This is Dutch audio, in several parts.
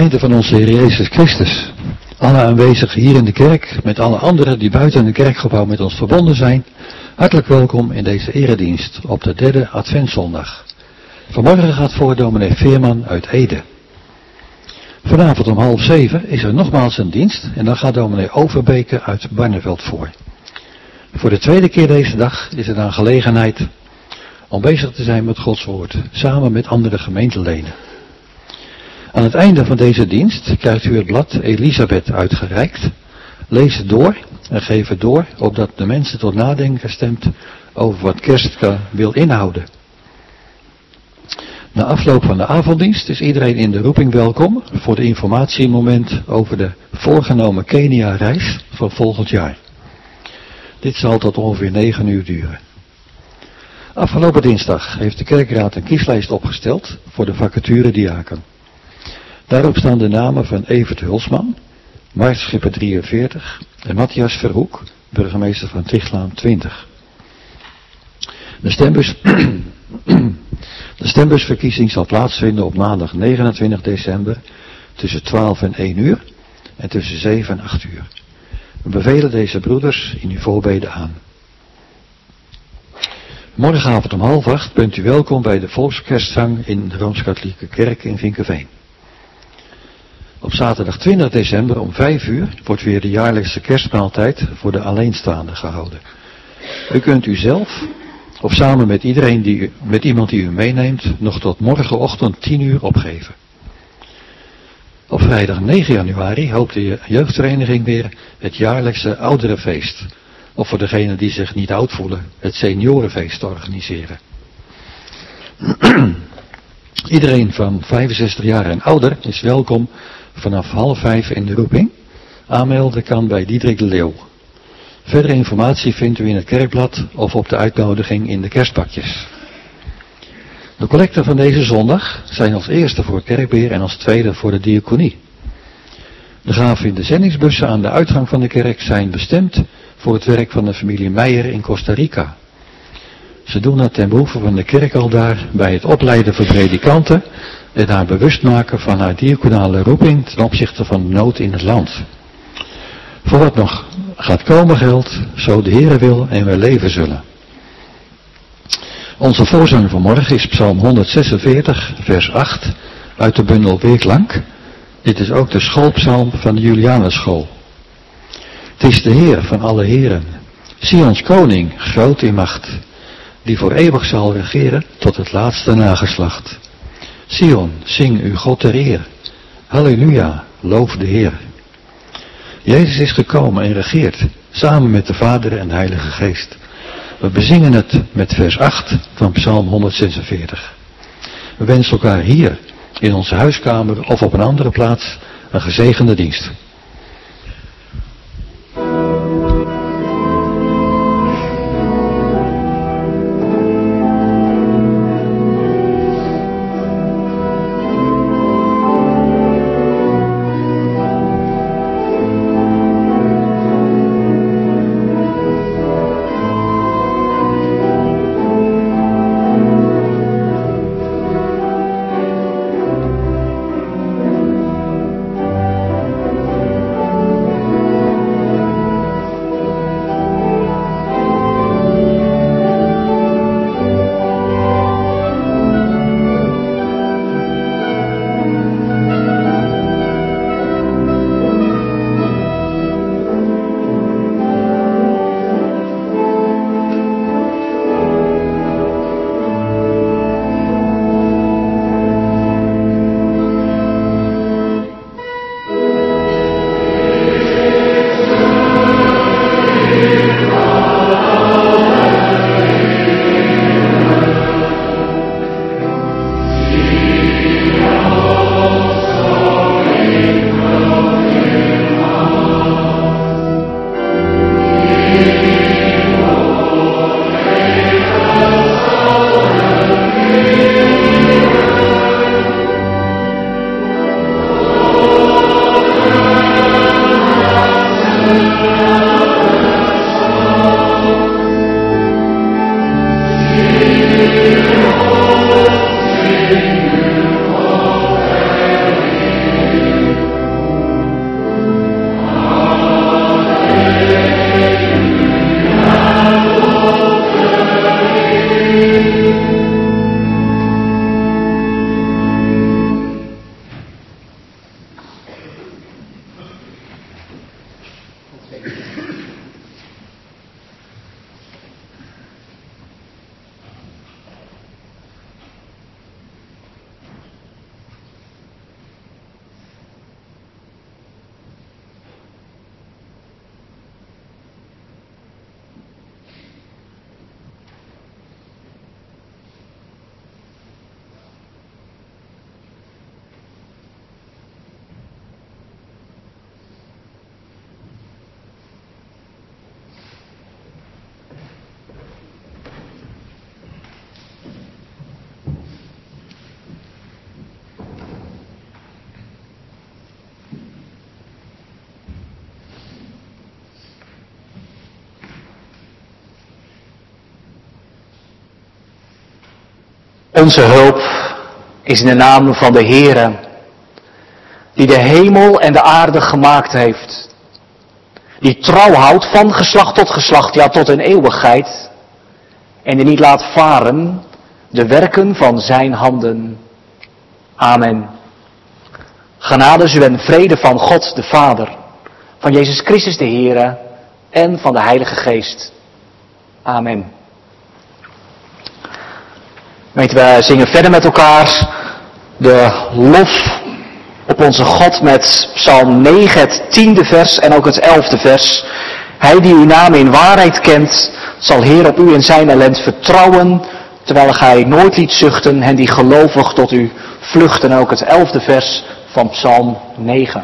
Gemeente van onze Heer Jezus Christus, alle aanwezigen hier in de kerk, met alle anderen die buiten het kerkgebouw met ons verbonden zijn, hartelijk welkom in deze eredienst op de derde Adventszondag. Vanmorgen gaat voor dominee Veerman uit Ede. Vanavond om 6:30 is er nogmaals een dienst en dan gaat dominee Overbeke uit Barneveld voor. Voor de tweede keer deze dag is er dan gelegenheid om bezig te zijn met Gods woord, samen met andere gemeenteleden. Aan het einde van deze dienst krijgt u het blad Elisabeth uitgereikt. Lees het door en geef het door, opdat de mensen tot nadenken stemt over wat kerst wil inhouden. Na afloop van de avonddienst is iedereen in de roeping welkom voor de informatiemoment over de voorgenomen Kenia-reis van volgend jaar. Dit zal tot ongeveer 9 uur duren. Afgelopen dinsdag heeft de kerkraad een kieslijst opgesteld voor de vacature diaken. Daarop staan de namen van Evert Hulsman, Mart Schipper 43 en Matthias Verhoek, burgemeester van Tichlaan 20. De stembusverkiezing zal plaatsvinden op maandag 29 december tussen 12 en 1 uur en tussen 7 en 8 uur. We bevelen deze broeders in uw voorbeden aan. Morgenavond om 7:30 bent u welkom bij de volkskerstzang in de Rooms-Katholieke Kerk in Vinkeveen. Op zaterdag 20 december om 5 uur wordt weer de jaarlijkse kerstmaaltijd voor de alleenstaanden gehouden. U kunt u zelf of samen met iemand die u meeneemt nog tot morgenochtend 10 uur opgeven. Op vrijdag 9 januari hoopt de jeugdvereniging weer het jaarlijkse ouderenfeest, of voor degenen die zich niet oud voelen, het seniorenfeest te organiseren. Iedereen van 65 jaar en ouder is welkom vanaf 4:30 in de roeping. Aanmelden kan bij Diederik de Leeuw. Verdere informatie vindt u in het kerkblad of op de uitnodiging in de kerstpakjes. De collecten van deze zondag zijn als eerste voor kerkbeheer en als tweede voor de diaconie. De gaven in de zendingsbussen aan de uitgang van de kerk zijn bestemd voor het werk van de familie Meijer in Costa Rica. Ze doen dat ten behoeve van de kerk aldaar bij het opleiden van predikanten en haar bewust maken van haar diaconale roeping ten opzichte van de nood in het land. Voor wat nog gaat komen geldt, zo de Heere wil en wij leven zullen. Onze voorzang van morgen is Psalm 146, vers 8 uit de bundel Weeklank. Dit is ook de schoolpsalm van de Julianusschool. Het is de Heer van alle heren, Sions koning, groot in macht, die voor eeuwig zal regeren tot het laatste nageslacht. Sion, zing uw God ter eer. Halleluja, loof de Heer. Jezus is gekomen en regeert, samen met de Vader en de Heilige Geest. We bezingen het met vers 8 van Psalm 146. We wensen elkaar hier, in onze huiskamer of op een andere plaats, een gezegende dienst. Onze hulp is in de naam van de Heere, die de hemel en de aarde gemaakt heeft. Die trouw houdt van geslacht tot geslacht, ja tot in eeuwigheid. En die niet laat varen de werken van zijn handen. Amen. Genade en vrede van God de Vader, van Jezus Christus de Heere en van de Heilige Geest. Amen. We zingen verder met elkaar de lof op onze God met Psalm 9, het 10e vers en ook het 11e vers. Hij die uw naam in waarheid kent, zal Heer op u in zijn talent vertrouwen, terwijl gij nooit liet zuchten, hen die gelovig tot u vluchten. En ook het 11e vers van Psalm 9.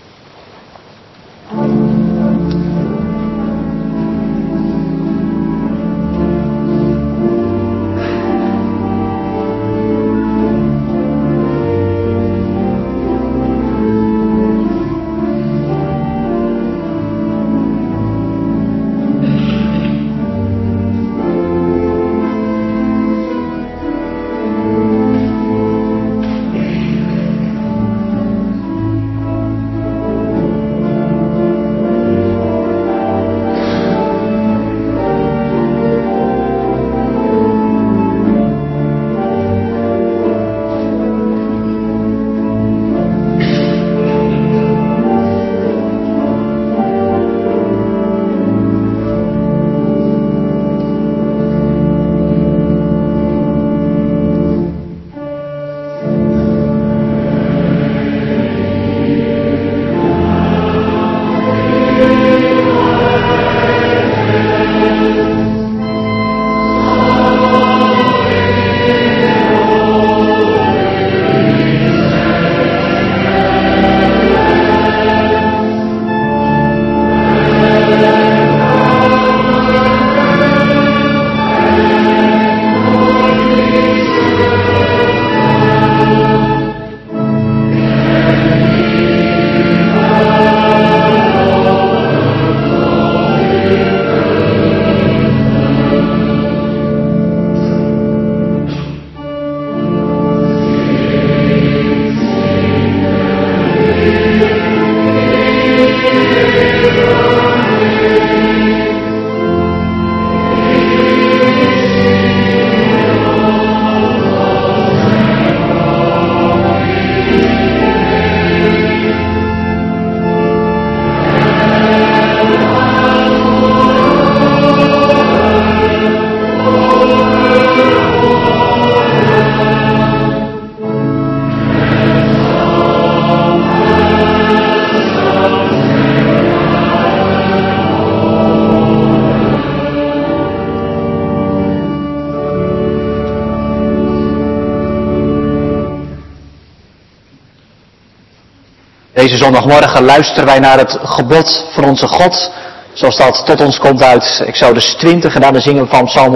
Deze zondagmorgen luisteren wij naar het gebod van onze God, zoals dat tot ons komt uit Exodus 20 en dan zingen we van Psalm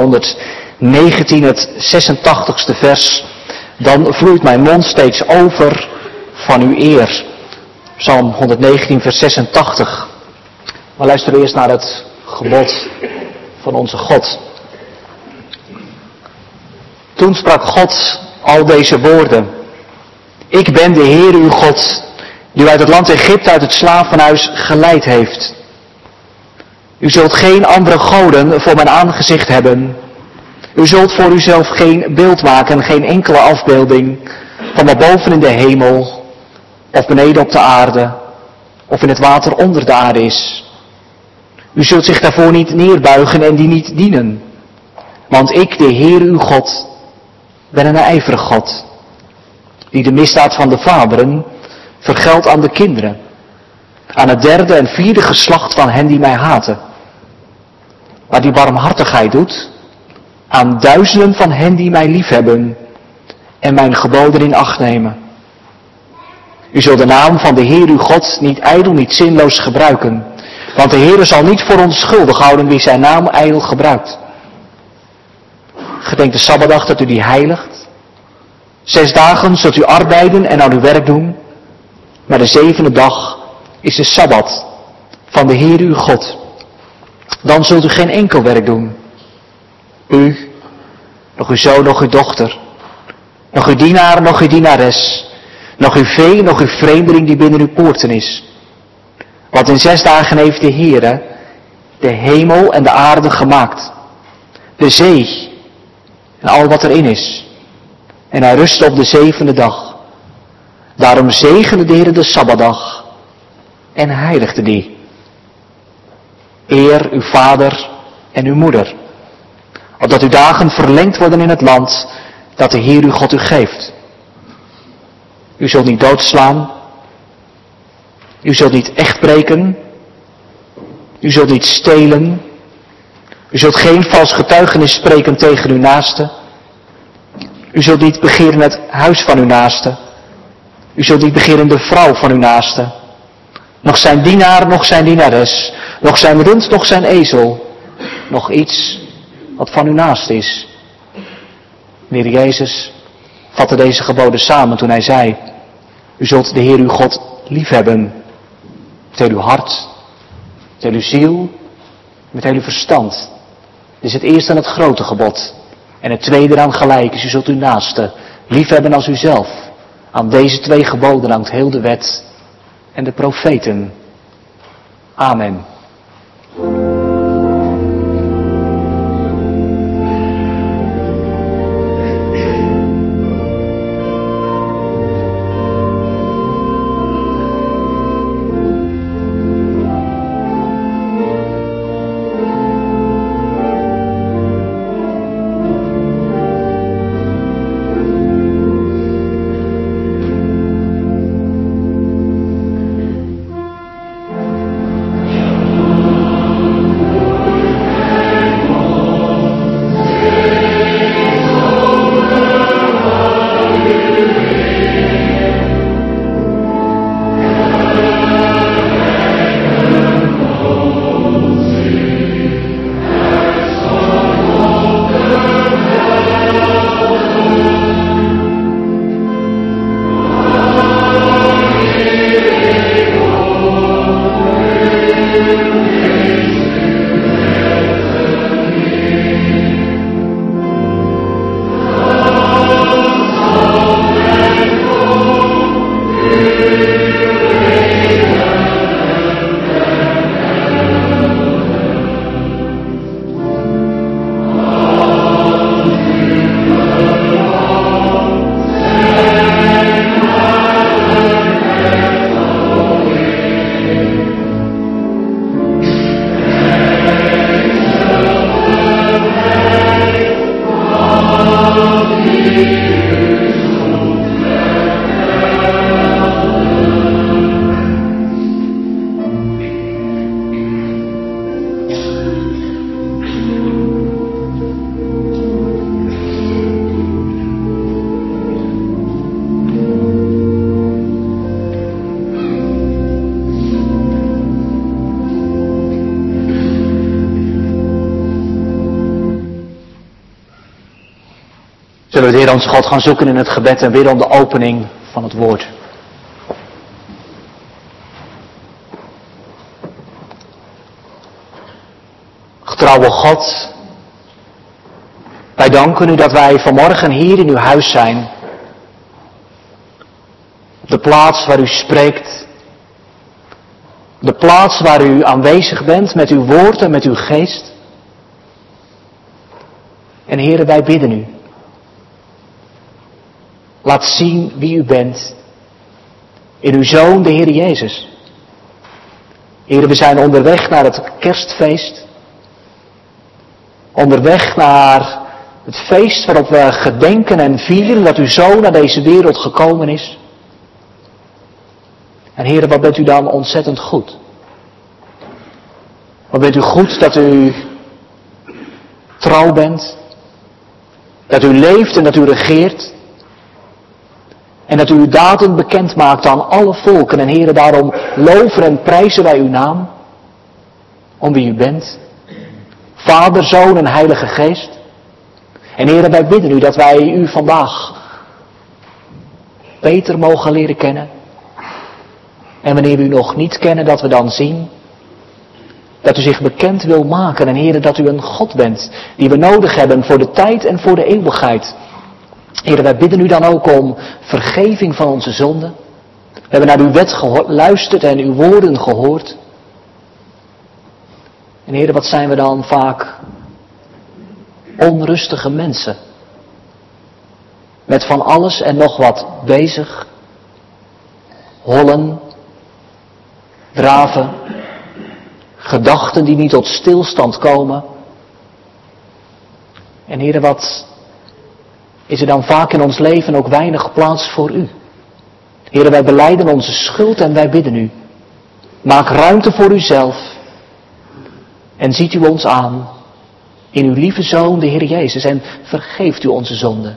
119, het 86ste vers. Dan vloeit mijn mond steeds over van uw eer. Psalm 119, vers 86. Maar luisteren we eerst naar het gebod van onze God. Toen sprak God al deze woorden. Ik ben de Heer uw God, die u uit het land Egypte, uit het slavenhuis geleid heeft. U zult geen andere goden voor mijn aangezicht hebben. U zult voor uzelf geen beeld maken, geen enkele afbeelding van wat boven in de hemel, of beneden op de aarde, of in het water onder de aarde is. U zult zich daarvoor niet neerbuigen en die niet dienen. Want ik, de Heer uw God, ben een ijverig God, die de misdaad van de vaderen vergeldt aan de kinderen, aan het derde en vierde geslacht van hen die mij haten. Maar die barmhartigheid doet aan duizenden van hen die mij liefhebben en mijn geboden in acht nemen. U zult de naam van de Heer uw God niet ijdel, niet zinloos gebruiken, want de Heer zal niet voor ons schuldig houden wie zijn naam ijdel gebruikt. Gedenk de Sabbatdag dat u die heiligt. 6 dagen zult u arbeiden en aan uw werk doen, maar de 7e dag is de Sabbat van de Heer uw God. Dan zult u geen enkel werk doen. U, nog uw zoon, nog uw dochter, nog uw dienaar, nog uw dienares, nog uw vee, nog uw vreemdeling die binnen uw poorten is. Want in 6 dagen heeft de Heere de hemel en de aarde gemaakt, de zee en al wat erin is. En hij rustte op de 7e dag. Daarom zegende de Heere de Sabbatdag en heiligde die. Eer uw vader en uw moeder, opdat uw dagen verlengd worden in het land dat de Heer uw God u geeft. U zult niet doodslaan, u zult niet echtbreken, u zult niet stelen, u zult geen vals getuigenis spreken tegen uw naaste, u zult niet begeren het huis van uw naaste, u zult niet begeren de vrouw van uw naaste, nog zijn dienaar, nog zijn dienares, nog zijn rund, nog zijn ezel, nog iets wat van uw naaste is. De Heer Jezus vatte deze geboden samen toen hij zei, u zult de Heer uw God liefhebben, met heel uw hart, met heel uw ziel, met heel uw verstand. Dit is het eerste en het grote gebod. En het tweede eraan gelijk is, u zult uw naaste liefhebben als uzelf. Aan deze 2 geboden hangt heel de wet en de profeten. Amen. Zullen we de Heer onze God gaan zoeken in het gebed en bidden om de opening van het woord. Getrouwe God, wij danken u dat wij vanmorgen hier in uw huis zijn. Op de plaats waar u spreekt. De plaats waar u aanwezig bent met uw woord en met uw geest. En Heere, wij bidden u. Laat zien wie u bent in uw Zoon, de Heer Jezus. Heere, we zijn onderweg naar het kerstfeest. Onderweg naar het feest waarop we gedenken en vieren dat uw Zoon naar deze wereld gekomen is. En Heere, wat bent u dan ontzettend goed. Wat bent u goed dat u trouw bent. Dat u leeft en dat u regeert. En dat u uw daden bekend maakt aan alle volken. En Heere, daarom loven en prijzen wij uw naam. Om wie u bent. Vader, Zoon en Heilige Geest. En Heere, wij bidden u dat wij u vandaag beter mogen leren kennen. En wanneer we u nog niet kennen, dat we dan zien dat u zich bekend wil maken. En Heere, dat u een God bent die we nodig hebben voor de tijd en voor de eeuwigheid. Heren, wij bidden u dan ook om vergeving van onze zonden. We hebben naar uw wet geluisterd en uw woorden gehoord. En Heren, wat zijn we dan vaak onrustige mensen. Met van alles en nog wat bezig. Hollen, draven, gedachten die niet tot stilstand komen. En Heren, wat is er dan vaak in ons leven ook weinig plaats voor u. Heren, wij belijden onze schuld en wij bidden u. Maak ruimte voor uzelf. En ziet u ons aan in uw lieve Zoon, de Heer Jezus. En vergeeft u onze zonden.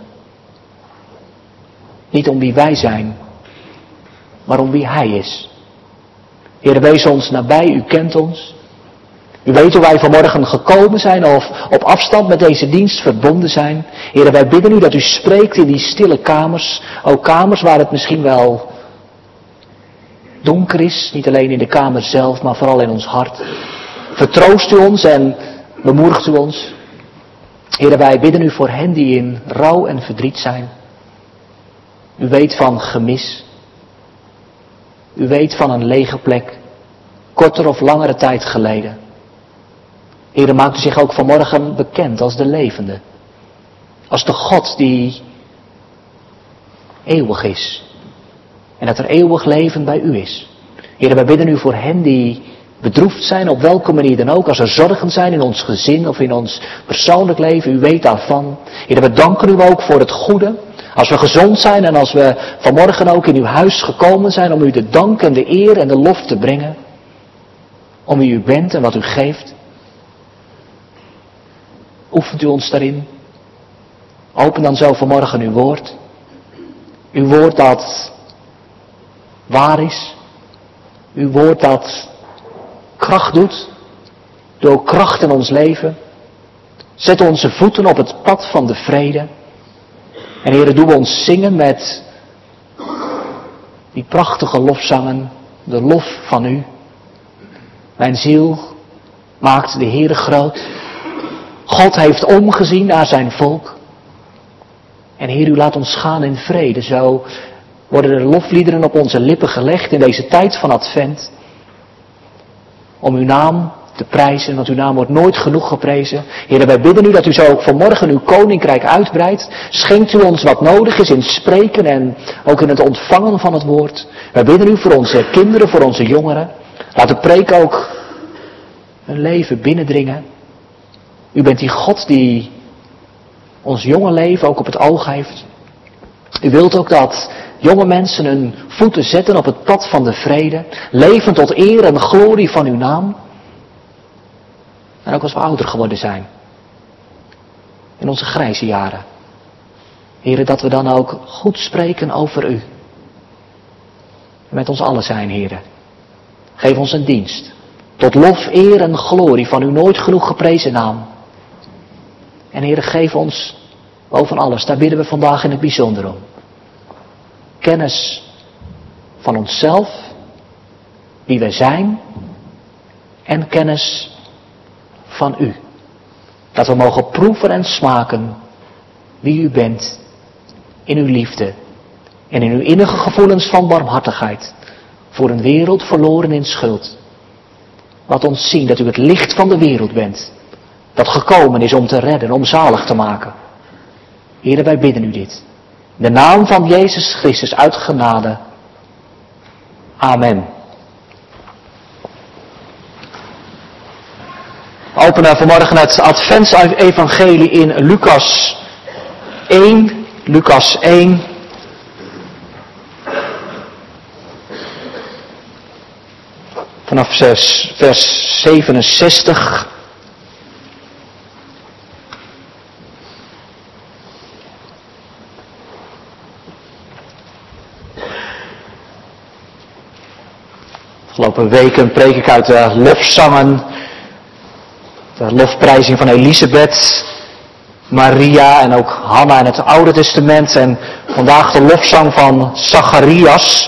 Niet om wie wij zijn, maar om wie Hij is. Heer, wees ons nabij, u kent ons. U weet hoe wij vanmorgen gekomen zijn of op afstand met deze dienst verbonden zijn. Heer, wij bidden u dat u spreekt in die stille kamers. Ook kamers waar het misschien wel donker is. Niet alleen in de kamer zelf, maar vooral in ons hart. Vertroost u ons en bemoedigt u ons. Heer, wij bidden u voor hen die in rouw en verdriet zijn. U weet van gemis. U weet van een lege plek. Korter of langere tijd geleden. Heer, maakt u zich ook vanmorgen bekend als de levende. Als de God die eeuwig is. En dat er eeuwig leven bij u is. Heer, wij bidden u voor hen die bedroefd zijn, op welke manier dan ook. Als er zorgen zijn in ons gezin of in ons persoonlijk leven, u weet daarvan. Heer, we danken u ook voor het goede. Als we gezond zijn en als we vanmorgen ook in uw huis gekomen zijn om u de dank en de eer en de lof te brengen. Om wie u bent en wat u geeft. Oefent u ons daarin. Open dan zo vanmorgen uw woord. Uw woord dat waar is. Uw woord dat kracht doet. Doe ook kracht in ons leven. Zet onze voeten op het pad van de vrede. En Heere, doe ons zingen met die prachtige lofzangen. De lof van u. Mijn ziel maakt de Heere groot. God heeft omgezien naar zijn volk. En Heer, u laat ons gaan in vrede. Zo worden de lofliederen op onze lippen gelegd in deze tijd van Advent. Om uw naam te prijzen, want uw naam wordt nooit genoeg geprezen. Heer, wij bidden u dat u zo ook vanmorgen uw koninkrijk uitbreidt. Schenkt u ons wat nodig is in spreken en ook in het ontvangen van het woord. Wij bidden u voor onze kinderen, voor onze jongeren. Laat de preek ook hun leven binnendringen. U bent die God die ons jonge leven ook op het oog heeft. U wilt ook dat jonge mensen hun voeten zetten op het pad van de vrede. Leven tot eer en glorie van uw naam. En ook als we ouder geworden zijn. In onze grijze jaren. Heren, dat we dan ook goed spreken over u. Met ons allen zijn, heren. Geef ons een dienst. Tot lof, eer en glorie van uw nooit genoeg geprezen naam. En Heere, geef ons boven alles, daar bidden we vandaag in het bijzonder om. Kennis van onszelf, wie wij zijn, en kennis van u. Dat we mogen proeven en smaken wie u bent in uw liefde en in uw innige gevoelens van barmhartigheid voor een wereld verloren in schuld. Laat ons zien dat u het licht van de wereld bent. Dat gekomen is om te redden, om zalig te maken. Heere, wij bidden u dit. In de naam van Jezus Christus uit genade. Amen. We openen vanmorgen het Advents-evangelie in Lucas 1. Lucas 1. Vanaf vers 67. Afgelopen weken preek ik uit de lofzangen, de lofprijzing van Elisabeth, Maria en ook Hanna in het Oude Testament. En vandaag de lofzang van Zacharias,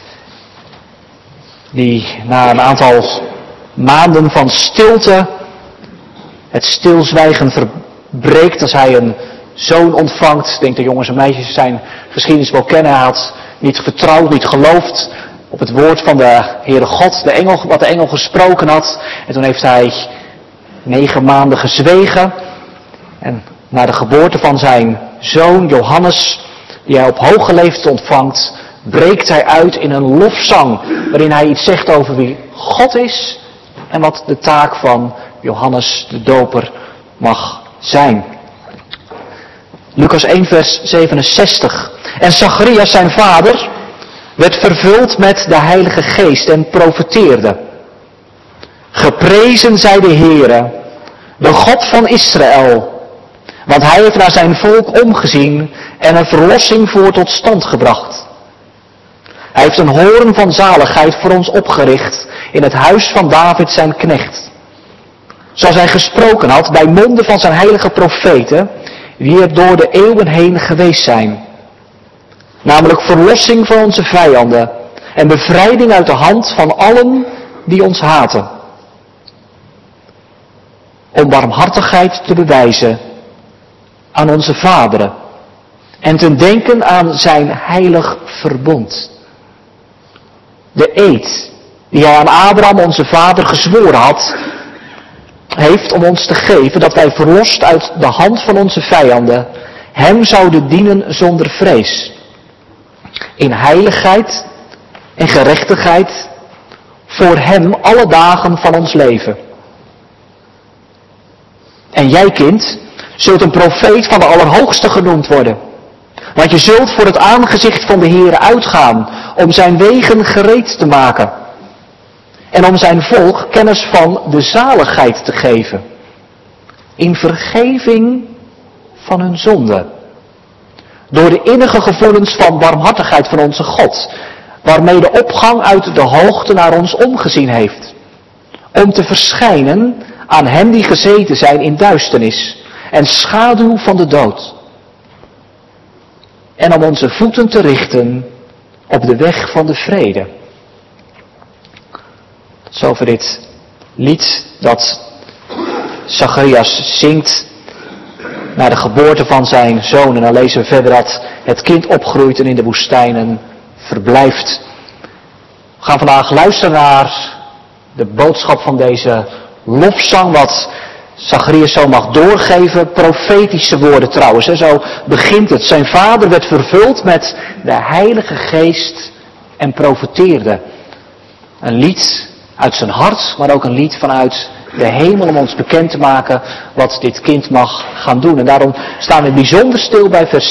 die na een aantal maanden van stilte het stilzwijgen verbreekt als hij een zoon ontvangt. Ik denk dat jongens en meisjes zijn geschiedenis wel kennen. Hij had niet vertrouwd, niet geloofd op het woord van de Heere God, wat de engel gesproken had. En toen heeft hij 9 maanden gezwegen. En na de geboorte van zijn zoon Johannes, die hij op hoge leeftijd ontvangt, breekt hij uit in een lofzang, waarin hij iets zegt over wie God is en wat de taak van Johannes de Doper mag zijn. Lucas 1 vers 67. En Zacharias zijn vader werd vervuld met de Heilige Geest en profeteerde. Geprezen zij de Heere, de God van Israël, want hij heeft naar zijn volk omgezien en een verlossing voor tot stand gebracht. Hij heeft een hoorn van zaligheid voor ons opgericht in het huis van David zijn knecht. Zoals hij gesproken had bij monden van zijn heilige profeten, die er door de eeuwen heen geweest zijn. Namelijk verlossing van onze vijanden en bevrijding uit de hand van allen die ons haten. Om barmhartigheid te bewijzen aan onze vaderen en te denken aan zijn heilig verbond. De eed die hij aan Abraham onze vader gezworen had, heeft om ons te geven dat wij verlost uit de hand van onze vijanden hem zouden dienen zonder vrees. In heiligheid en gerechtigheid voor hem alle dagen van ons leven. En jij, kind, zult een profeet van de Allerhoogste genoemd worden. Want je zult voor het aangezicht van de Heere uitgaan om zijn wegen gereed te maken. En om zijn volk kennis van de zaligheid te geven. In vergeving van hun zonde. Door de innige gevoelens van barmhartigheid van onze God. Waarmee de opgang uit de hoogte naar ons omgezien heeft. Om te verschijnen aan hen die gezeten zijn in duisternis en schaduw van de dood. En om onze voeten te richten op de weg van de vrede. Zover dit lied dat Zacharias zingt naar de geboorte van zijn zoon. En dan lezen we verder dat het kind opgroeit en in de woestijnen verblijft. We gaan vandaag luisteren naar de boodschap van deze lofzang, wat Zacharias zo mag doorgeven, profetische woorden trouwens. Zo begint het. Zijn vader werd vervuld met de Heilige Geest en profeteerde. Een lied uit zijn hart, maar ook een lied vanuit de hemel om ons bekend te maken wat dit kind mag gaan doen. En daarom staan we bijzonder stil bij vers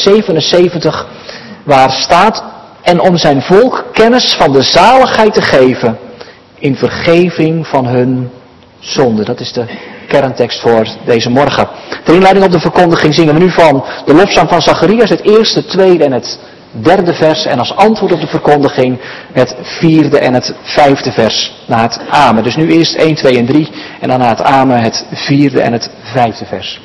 77, waar staat: en om zijn volk kennis van de zaligheid te geven in vergeving van hun zonde. Dat is de kerntekst voor deze morgen. Ter inleiding op de verkondiging zingen we nu van de lofzang van Zacharias het eerste, tweede en het derde vers. En als antwoord op de verkondiging het vierde en het vijfde vers na het amen. Dus nu eerst 1, 2 en 3 en dan na het amen het vierde en het vijfde vers.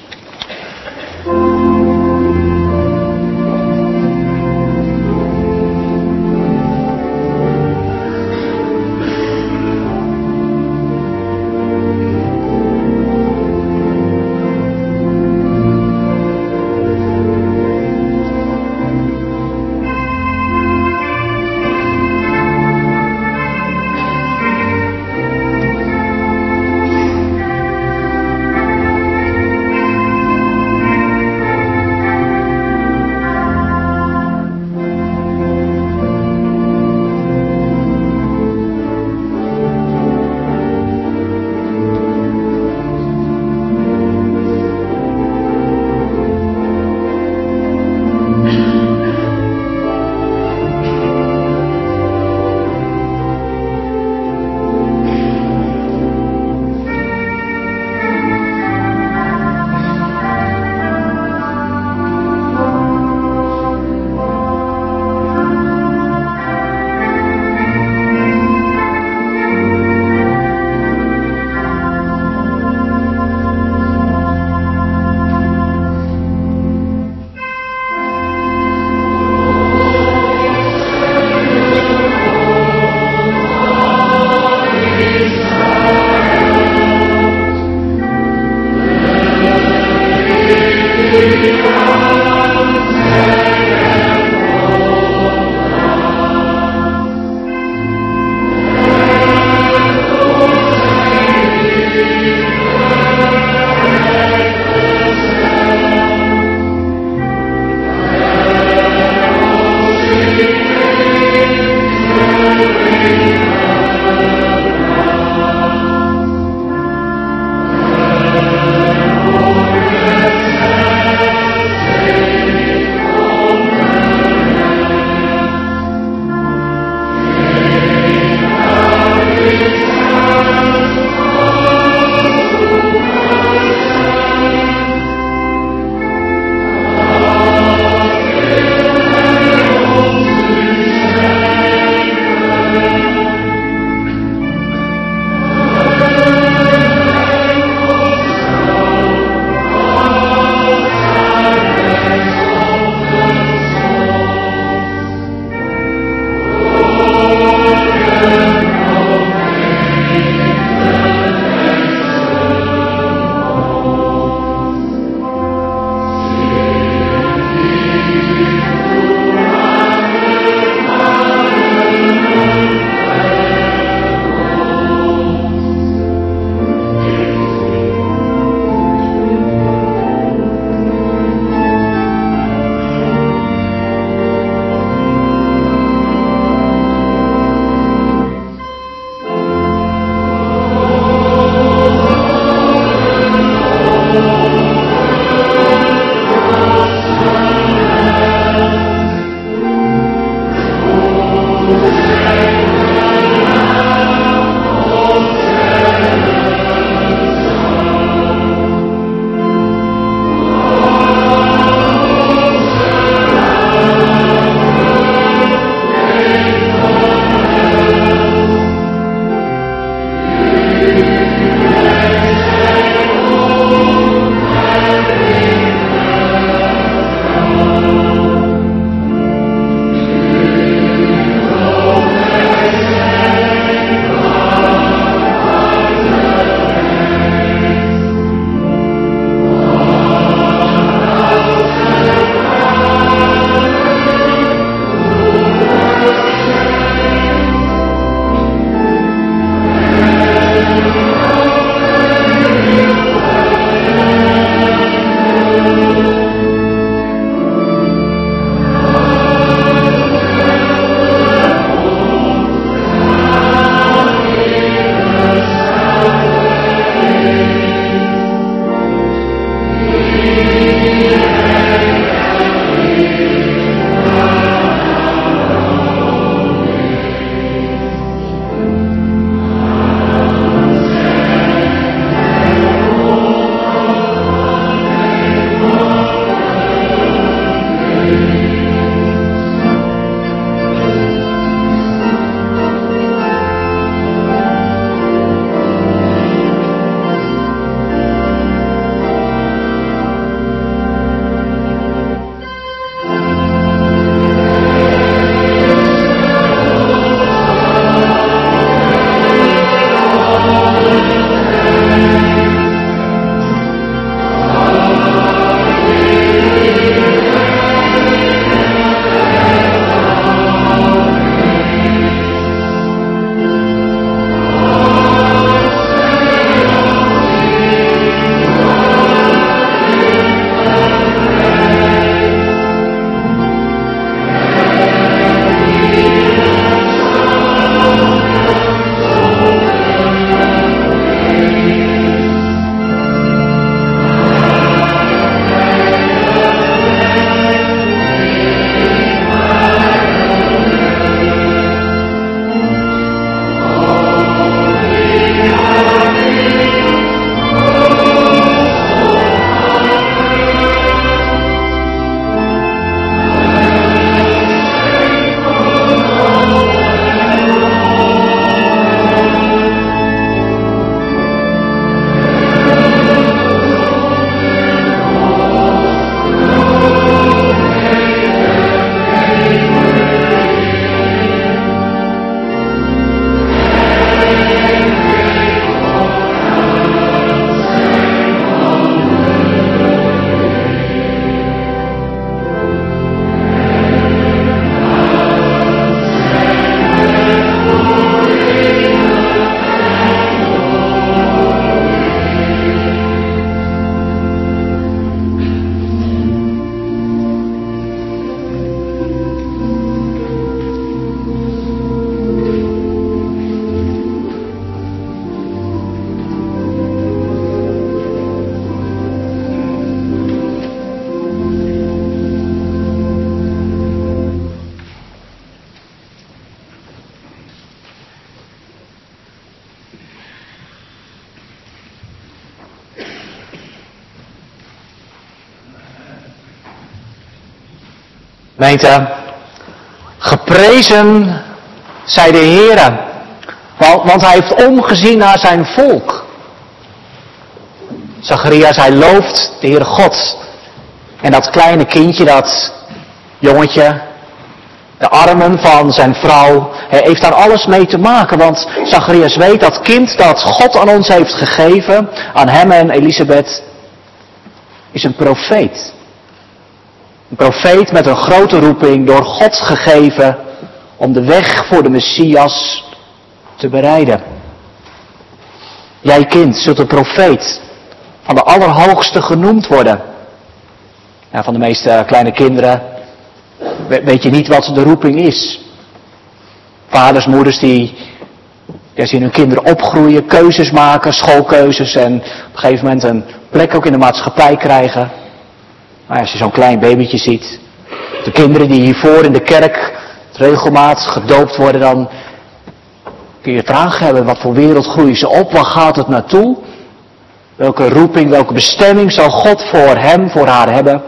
Amen. Gemeente, geprezen zij de Heere, want hij heeft omgezien naar zijn volk. Zacharias, hij looft de Heere God. En dat kleine kindje, dat jongetje, de armen van zijn vrouw, heeft daar alles mee te maken. Want Zacharias weet, dat kind dat God aan ons heeft gegeven, aan hem en Elisabeth, is een profeet. Een profeet met een grote roeping, door God gegeven, om de weg voor de Messias te bereiden. Jij kind zult een profeet van de Allerhoogste genoemd worden. Ja, van de meeste kleine kinderen weet je niet wat de roeping is. Vaders, moeders die zien hun kinderen opgroeien, keuzes maken, schoolkeuzes en op een gegeven moment een plek ook in de maatschappij krijgen. Maar als je zo'n klein babytje ziet, de kinderen die hiervoor in de kerk regelmatig gedoopt worden, dan kun je vragen hebben, wat voor wereld groeien ze op, waar gaat het naartoe? Welke roeping, welke bestemming zal God voor hem, voor haar hebben?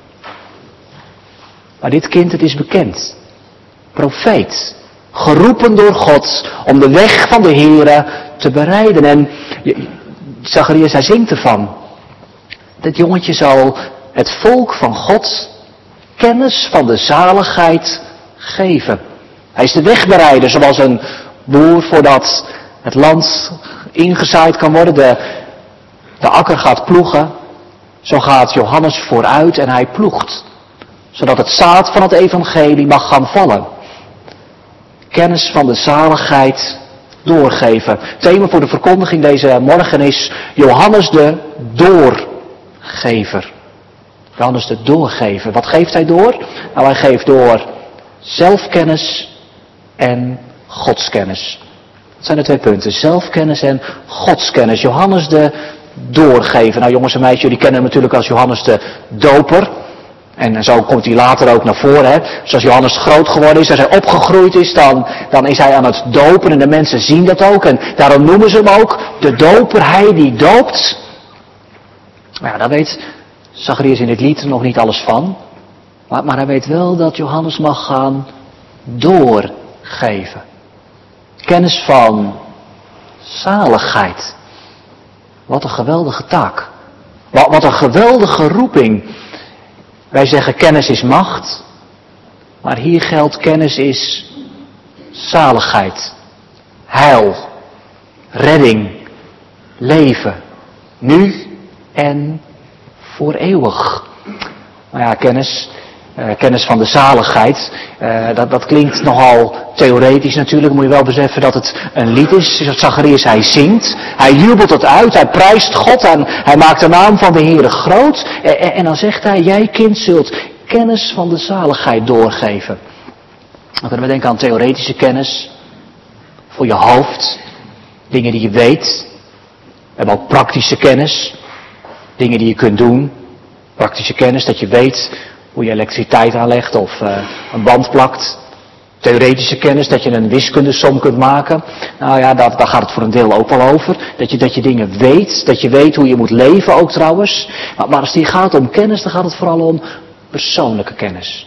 Maar dit kind, het is bekend. Profeet. Geroepen door God om de weg van de Heere te bereiden. En Zacharias, hij zingt ervan. Dit jongetje zal het volk van God kennis van de zaligheid geven. Hij is de wegbereider, zoals een boer voordat het land ingezaaid kan worden. De akker gaat ploegen. Zo gaat Johannes vooruit en hij ploegt. Zodat het zaad van het evangelie mag gaan vallen. Kennis van de zaligheid doorgeven. Het thema voor de verkondiging deze morgen is Johannes de doorgever. Johannes de doorgever. Wat geeft hij door? Nou, hij geeft door zelfkennis en godskennis. Dat zijn de twee punten. Zelfkennis en godskennis. Johannes de doorgever. Nou jongens en meisjes, jullie kennen hem natuurlijk als Johannes de doper. En zo komt hij later ook naar voren. Hè. Dus als Johannes groot geworden is, als hij opgegroeid is, dan is hij aan het dopen. En de mensen zien dat ook. En daarom noemen ze hem ook de doper, hij die doopt. Maar ja, daar weet Zacharias in dit lied nog niet alles van. Maar hij weet wel dat Johannes mag gaan doorgeven. Kennis van zaligheid. Wat een geweldige taak. Wat een geweldige roeping. Wij zeggen kennis is macht. Maar hier geldt kennis is zaligheid. Heil. Redding. Leven. Nu en voor eeuwig. Nou ja, kennis van de zaligheid. Dat klinkt nogal theoretisch natuurlijk. Moet je wel beseffen dat het een lied is. Dat Zacharias, hij zingt. Hij jubelt het uit. Hij prijst God. En hij maakt de naam van de Heere groot. En dan zegt hij, jij kind zult kennis van de zaligheid doorgeven. Dan kunnen we denken aan theoretische kennis. Voor je hoofd. Dingen die je weet. We hebben ook praktische kennis. Dingen die je kunt doen. Praktische kennis, dat je weet hoe je elektriciteit aanlegt of een band plakt. Theoretische kennis, dat je een wiskundesom kunt maken. Nou ja, daar gaat het voor een deel ook wel over. Dat je dingen weet, dat je weet hoe je moet leven ook trouwens. Maar als het hier gaat om kennis, dan gaat het vooral om persoonlijke kennis.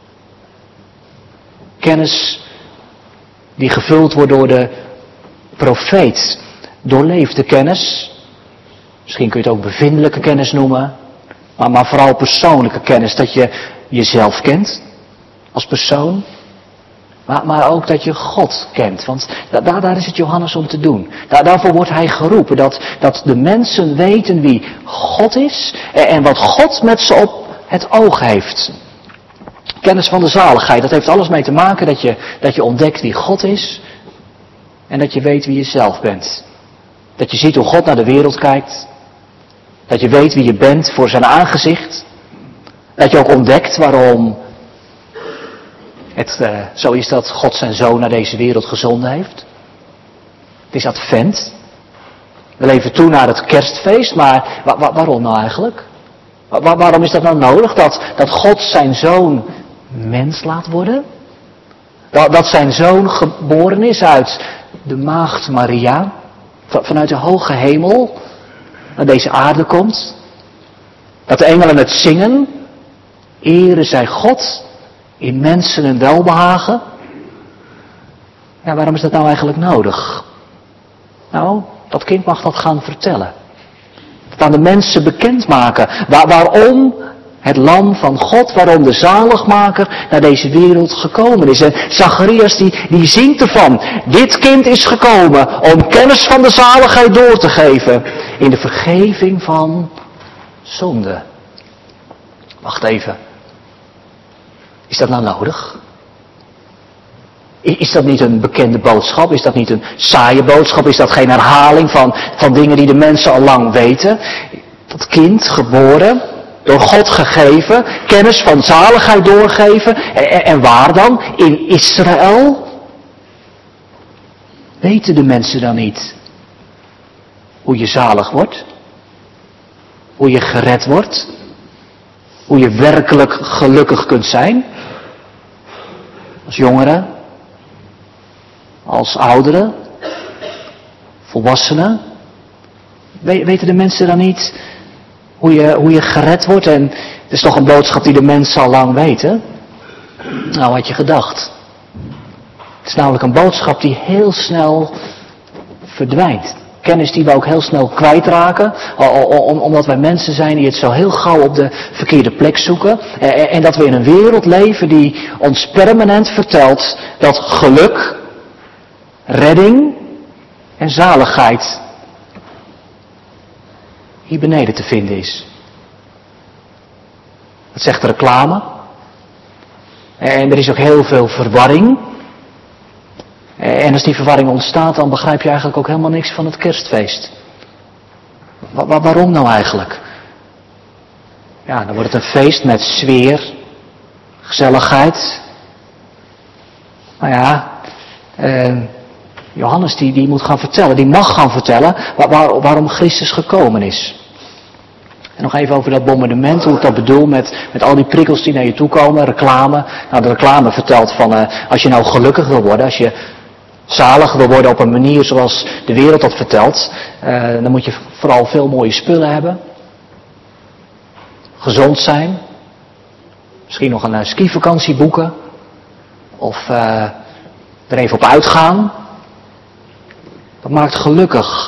Kennis die gevuld wordt door de profeet. Doorleefde kennis. Misschien kun je het ook bevindelijke kennis noemen. Maar vooral persoonlijke kennis. Dat je jezelf kent. Als persoon. Maar ook dat je God kent. Want daar is het Johannes om te doen. Daarvoor wordt hij geroepen. Dat de mensen weten wie God is. En wat God met ze op het oog heeft. Kennis van de zaligheid. Dat heeft alles mee te maken dat je ontdekt wie God is. En dat je weet wie je zelf bent. Dat je ziet hoe God naar de wereld kijkt. Dat je weet wie je bent voor zijn aangezicht. Dat je ook ontdekt waarom het zo is dat God zijn zoon naar deze wereld gezonden heeft. Het is advent. We leven toe naar het kerstfeest, maar waarom nou eigenlijk? Waarom is dat nou nodig? Dat God zijn zoon mens laat worden? Dat zijn zoon geboren is uit de maagd Maria, vanuit de hoge hemel naar deze aarde komt. Dat de engelen het zingen, ere zij God in mensen een welbehagen. Ja, waarom is dat nou eigenlijk nodig? Nou, dat kind mag dat gaan vertellen. Dat aan de mensen bekendmaken. Waarom het lam van God, waarom de zaligmaker naar deze wereld gekomen is. En Zacharias die zingt ervan. Dit kind is gekomen om kennis van de zaligheid door te geven. In de vergeving van zonde. Wacht even. Is dat nou nodig? Is dat niet een bekende boodschap? Is dat niet een saaie boodschap? Is dat geen herhaling van dingen die de mensen al lang weten? Dat kind, geboren, door God gegeven, kennis van zaligheid doorgeven. En waar dan? In Israël? Weten de mensen dan niet hoe je zalig wordt? Hoe je gered wordt? Hoe je werkelijk gelukkig kunt zijn? Als jongeren? Als ouderen? Volwassenen? Weten de mensen dan niet hoe je gered wordt? En het is toch een boodschap die de mensen al lang weten? Nou, had je gedacht. Het is namelijk een boodschap die heel snel verdwijnt. Kennis die we ook heel snel kwijtraken. Omdat wij mensen zijn die het zo heel gauw op de verkeerde plek zoeken. En dat we in een wereld leven die ons permanent vertelt dat geluk, redding en zaligheid hier beneden te vinden is. Dat zegt de reclame. En er is ook heel veel verwarring. En als die verwarring ontstaat, dan begrijp je eigenlijk ook helemaal niks van het kerstfeest. Waarom nou eigenlijk? Ja, dan wordt het een feest met sfeer, gezelligheid. Nou ja, Johannes die moet gaan vertellen, die mag gaan vertellen waarom Christus gekomen is. En nog even over dat bombardement, hoe ik dat bedoel met al die prikkels die naar je toe komen, reclame. Nou, de reclame vertelt van als je nou gelukkig wil worden, als je zalig wil worden op een manier zoals de wereld dat vertelt, dan moet je vooral veel mooie spullen hebben. Gezond zijn. Misschien nog een skivakantie boeken. Of er even op uitgaan. Dat maakt gelukkig.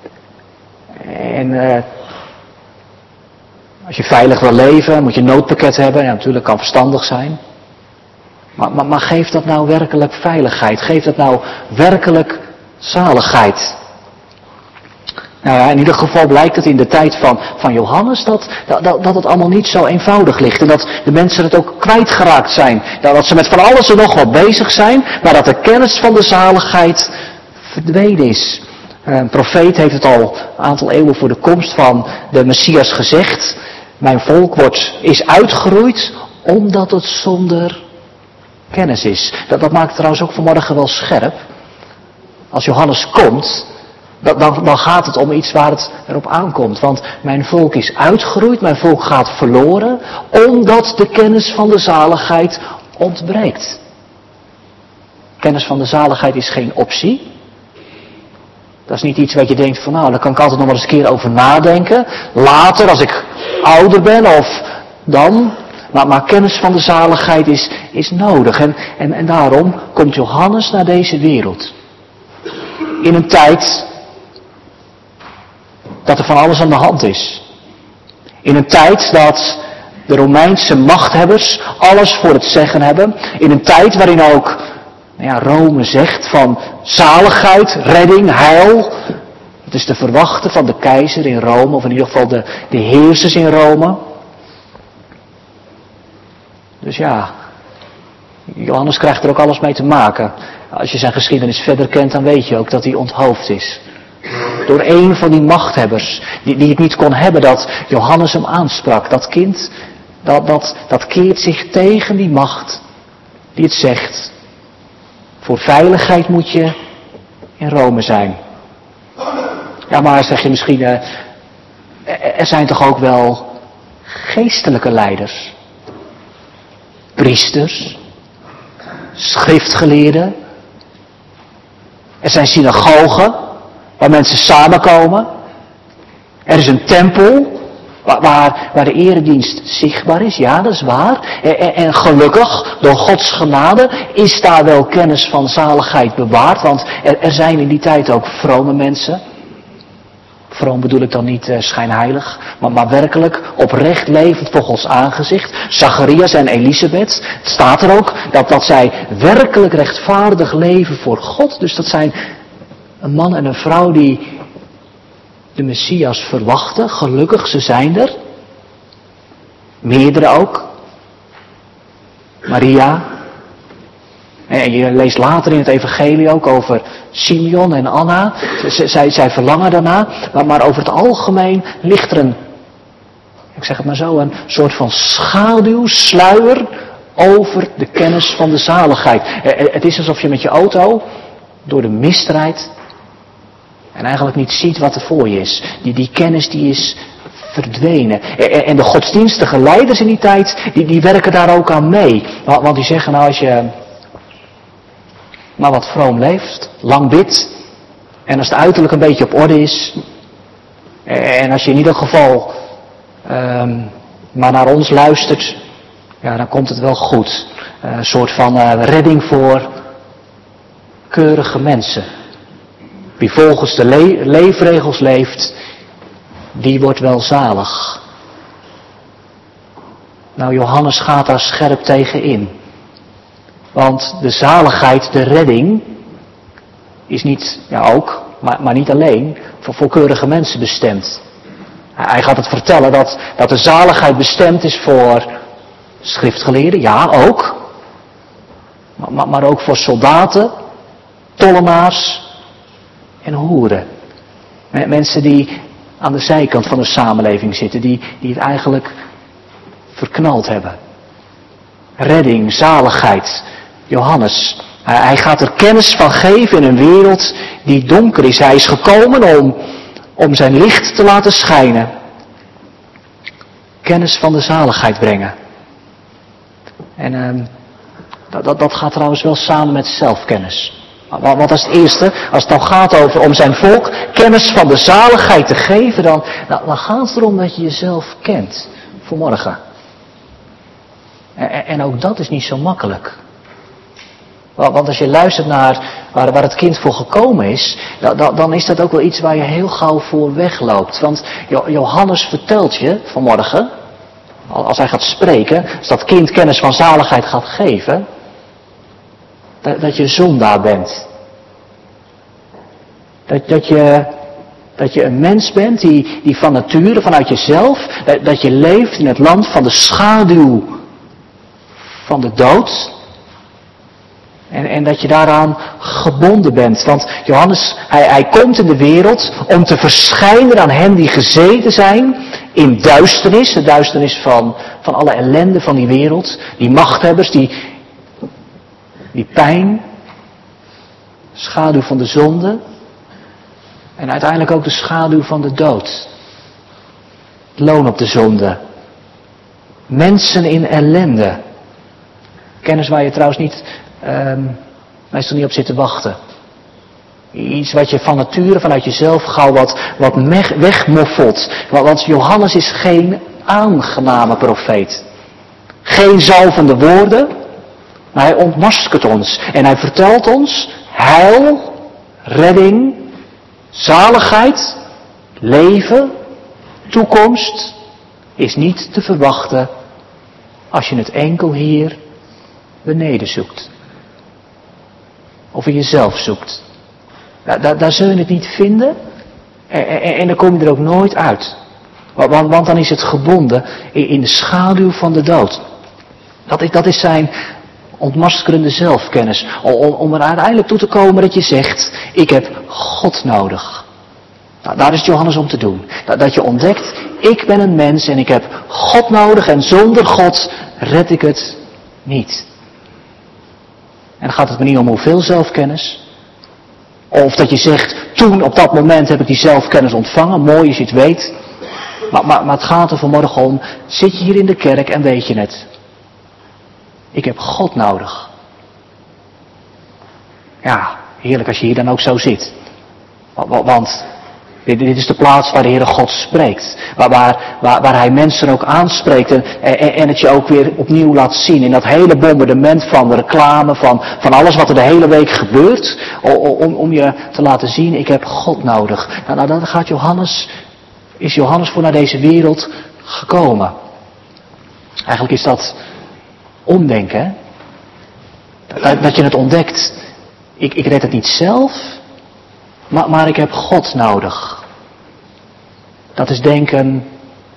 En als je veilig wil leven, moet je een noodpakket hebben. Ja, natuurlijk kan verstandig zijn. Maar geeft dat nou werkelijk veiligheid? Geeft dat nou werkelijk zaligheid? Nou ja, in ieder geval blijkt het in de tijd van Johannes dat het allemaal niet zo eenvoudig ligt. En dat de mensen het ook kwijtgeraakt zijn. Dat ze met van alles en nog wat bezig zijn, maar dat de kennis van de zaligheid verdwenen is. Een profeet heeft het al een aantal eeuwen voor de komst van de Messias gezegd. Mijn volk is uitgeroeid omdat het zonder kennis is. Dat maakt het trouwens ook vanmorgen wel scherp. Als Johannes komt, dan gaat het om iets waar het erop aankomt. Want mijn volk is uitgeroeid, mijn volk gaat verloren, omdat de kennis van de zaligheid ontbreekt. Kennis van de zaligheid is geen optie. Dat is niet iets wat je denkt van nou, daar kan ik altijd nog wel eens een keer over nadenken. Later, als ik ouder ben of dan. Maar kennis van de zaligheid is nodig. En daarom komt Johannes naar deze wereld. In een tijd dat er van alles aan de hand is. In een tijd dat de Romeinse machthebbers alles voor het zeggen hebben. In een tijd waarin ook Rome zegt van zaligheid, redding, heil. Het is te verwachten van de keizer in Rome, of in ieder geval de heersers in Rome. Dus ja, Johannes krijgt er ook alles mee te maken. Als je zijn geschiedenis verder kent, dan weet je ook dat hij onthoofd is. Door een van die machthebbers, die het niet kon hebben dat Johannes hem aansprak. Dat kind, dat keert zich tegen die macht die het zegt. Voor veiligheid moet je in Rome zijn. Ja, maar zeg je misschien, er zijn toch ook wel geestelijke leiders? Priesters, schriftgeleerden. Er zijn synagogen waar mensen samenkomen. Er is een tempel Waar de eredienst zichtbaar is, ja, dat is waar. En gelukkig, door Gods genade, is daar wel kennis van zaligheid bewaard. Want er zijn in die tijd ook vrome mensen. Vroom bedoel ik dan niet schijnheilig, maar werkelijk oprecht levend voor Gods aangezicht. Zacharias en Elisabeth, het staat er ook dat zij werkelijk rechtvaardig leven voor God. Dus dat zijn een man en een vrouw die de Messias verwachten. Gelukkig, ze zijn er. Meerdere ook. Maria. En je leest later in het evangelie ook over Simeon en Anna. Zij verlangen daarna. Maar over het algemeen ligt er ik zeg het maar zo, een soort van schaduw, sluier over de kennis van de zaligheid. Het is alsof je met je auto door de mist rijdt en eigenlijk niet ziet wat er voor je is. Die kennis die is verdwenen. En de godsdienstige leiders in die tijd, die werken daar ook aan mee. Want die zeggen nou, als je maar wat vroom leeft, lang bidt, en als het uiterlijk een beetje op orde is, en als je in ieder geval maar naar ons luistert, ja, dan komt het wel goed. Een soort van redding voor keurige mensen. Wie volgens de leefregels leeft, die wordt wel zalig. Nou, Johannes gaat daar scherp tegen in. Want de zaligheid, de redding, is niet, ja ook, maar niet alleen, voor keurige mensen bestemd. Hij gaat het vertellen dat de zaligheid bestemd is voor schriftgeleerden, ja ook. Maar ook voor soldaten, tollenaars en hoeren. Mensen die aan de zijkant van de samenleving zitten, die het eigenlijk verknald hebben. Redding, zaligheid. Johannes, hij gaat er kennis van geven in een wereld die donker is. Hij is gekomen om zijn licht te laten schijnen. Kennis van de zaligheid brengen. En dat gaat trouwens wel samen met zelfkennis. Want als het eerste, als het dan gaat om zijn volk kennis van de zaligheid te geven, dan gaat het erom dat je jezelf kent vanmorgen. En ook dat is niet zo makkelijk. Want als je luistert naar waar het kind voor gekomen is, dan is dat ook wel iets waar je heel gauw voor wegloopt. Want Johannes vertelt je vanmorgen, als hij gaat spreken, als dat kind kennis van zaligheid gaat geven, dat je zondaar bent. Dat je een mens bent die van nature, vanuit jezelf, dat je leeft in het land van de schaduw van de dood. En dat je daaraan gebonden bent. Want Johannes, hij komt in de wereld om te verschijnen aan hen die gezeten zijn in duisternis. De duisternis van alle ellende van die wereld. Die machthebbers, die pijn. Schaduw van de zonde. En uiteindelijk ook de schaduw van de dood. Het loon op de zonde. Mensen in ellende. Kennis waar je trouwens meestal niet op zit te wachten. Iets wat je van nature, vanuit jezelf gauw wat wegmoffelt. Want Johannes is geen aangename profeet. Geen zalvende woorden, maar hij ontmaskert ons. En hij vertelt ons heil, redding, zaligheid, leven, toekomst is niet te verwachten als je het enkel hier beneden zoekt. Of in jezelf zoekt. Daar zul je het niet vinden. En dan kom je er ook nooit uit. Want dan is het gebonden in de schaduw van de dood. Dat is zijn ontmaskerende zelfkennis. Om er uiteindelijk toe te komen dat je zegt, ik heb God nodig. Nou, daar is Johannes om te doen. Dat je ontdekt, ik ben een mens en ik heb God nodig en zonder God red ik het niet. En dan gaat het me niet om hoeveel zelfkennis. Of dat je zegt, toen op dat moment heb ik die zelfkennis ontvangen. Mooi als je het weet. Maar het gaat er vanmorgen om, zit je hier in de kerk en weet je het. Ik heb God nodig. Ja, heerlijk als je hier dan ook zo zit. Want Dit is de plaats waar de Heere God spreekt. Waar Hij mensen ook aanspreekt en het je ook weer opnieuw laat zien. In dat hele bombardement van de reclame, van alles wat er de hele week gebeurt. Om je te laten zien, ik heb God nodig. Nou dan is Johannes voor naar deze wereld gekomen. Eigenlijk is dat omdenken. Hè? Dat je het ontdekt. Ik red het niet zelf. Maar ik heb God nodig. Dat is denken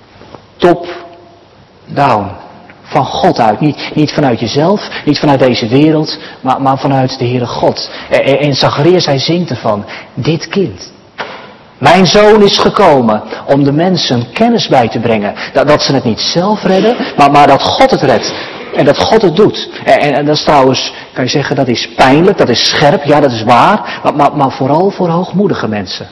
top-down. Van God uit. Niet vanuit jezelf, niet vanuit deze wereld, maar vanuit de Heere God. En Zacharias, hij zingt ervan. Dit kind. Mijn zoon is gekomen om de mensen kennis bij te brengen. Dat ze het niet zelf redden, maar dat God het redt. En dat God het doet. En dat is trouwens, kan je zeggen, dat is pijnlijk, dat is scherp, ja dat is waar. Maar vooral voor hoogmoedige mensen.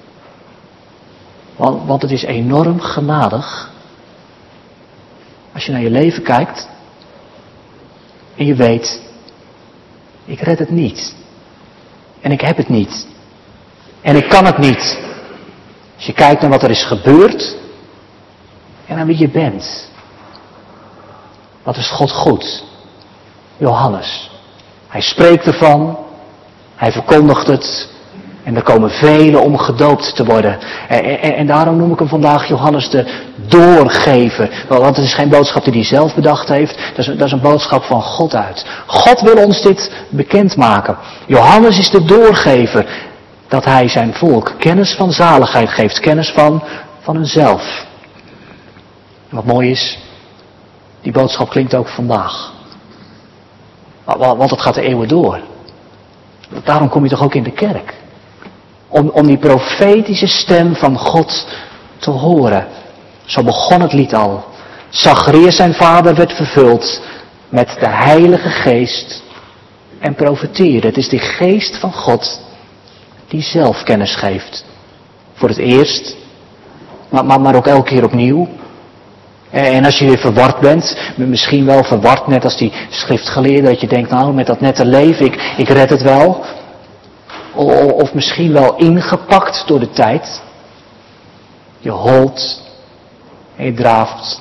Want het is enorm genadig. Als je naar je leven kijkt. En je weet, ik red het niet. En ik heb het niet. En ik kan het niet. Als je kijkt naar wat er is gebeurd. En naar wie je bent. Wat is God goed? Johannes. Hij spreekt ervan. Hij verkondigt het. En er komen velen om gedoopt te worden. En daarom noem ik hem vandaag Johannes de doorgever. Want het is geen boodschap die hij zelf bedacht heeft. Dat is een boodschap van God uit. God wil ons dit bekendmaken. Johannes is de doorgever. Dat hij zijn volk kennis van zaligheid geeft. Kennis van hunzelf. En wat mooi is. Die boodschap klinkt ook vandaag. Want het gaat de eeuwen door. Daarom kom je toch ook in de kerk. Om die profetische stem van God te horen. Zo begon het lied al. Zacharias zijn vader werd vervuld met de Heilige Geest en profeteerde. Het is die geest van God die zelf kennis geeft. Voor het eerst, maar ook elke keer opnieuw. En als je weer verward bent, misschien wel verward net als die schriftgeleerde, dat je denkt, nou met dat nette leven, ik red het wel. Of misschien wel ingepakt door de tijd. Je holt en je draaft.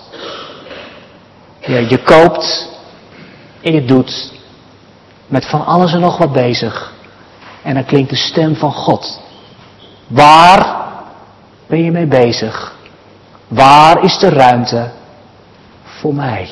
Je koopt en je doet. Met van alles en nog wat bezig. En dan klinkt de stem van God. Waar ben je mee bezig? Waar is de ruimte voor mij?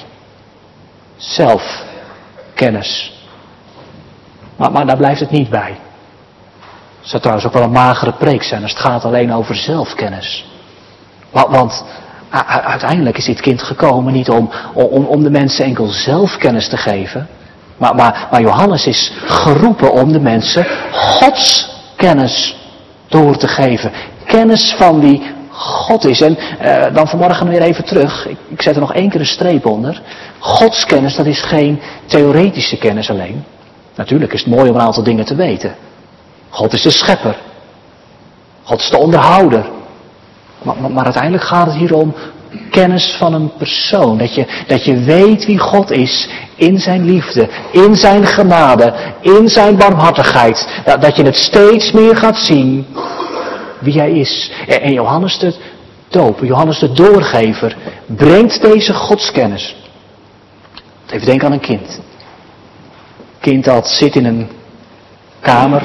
Zelfkennis. Maar daar blijft het niet bij. Het zou trouwens ook wel een magere preek zijn als het gaat alleen over zelfkennis. Want uiteindelijk is dit kind gekomen niet om de mensen enkel zelfkennis te geven. Maar Johannes is geroepen om de mensen Gods kennis door te geven. Kennis van wie God is. En dan vanmorgen weer even terug. Ik zet er nog 1 keer een streep onder. Gods kennis, dat is geen theoretische kennis alleen. Natuurlijk is het mooi om een aantal dingen te weten. God is de schepper. God is de onderhouder. Maar uiteindelijk gaat het hier om kennis van een persoon. Dat je weet wie God is in zijn liefde, in zijn genade, in zijn barmhartigheid. Dat je het steeds meer gaat zien wie hij is. En Johannes de doper, Johannes de doorgever, brengt deze godskennis. Even denken aan een kind. Een kind dat zit in een kamer.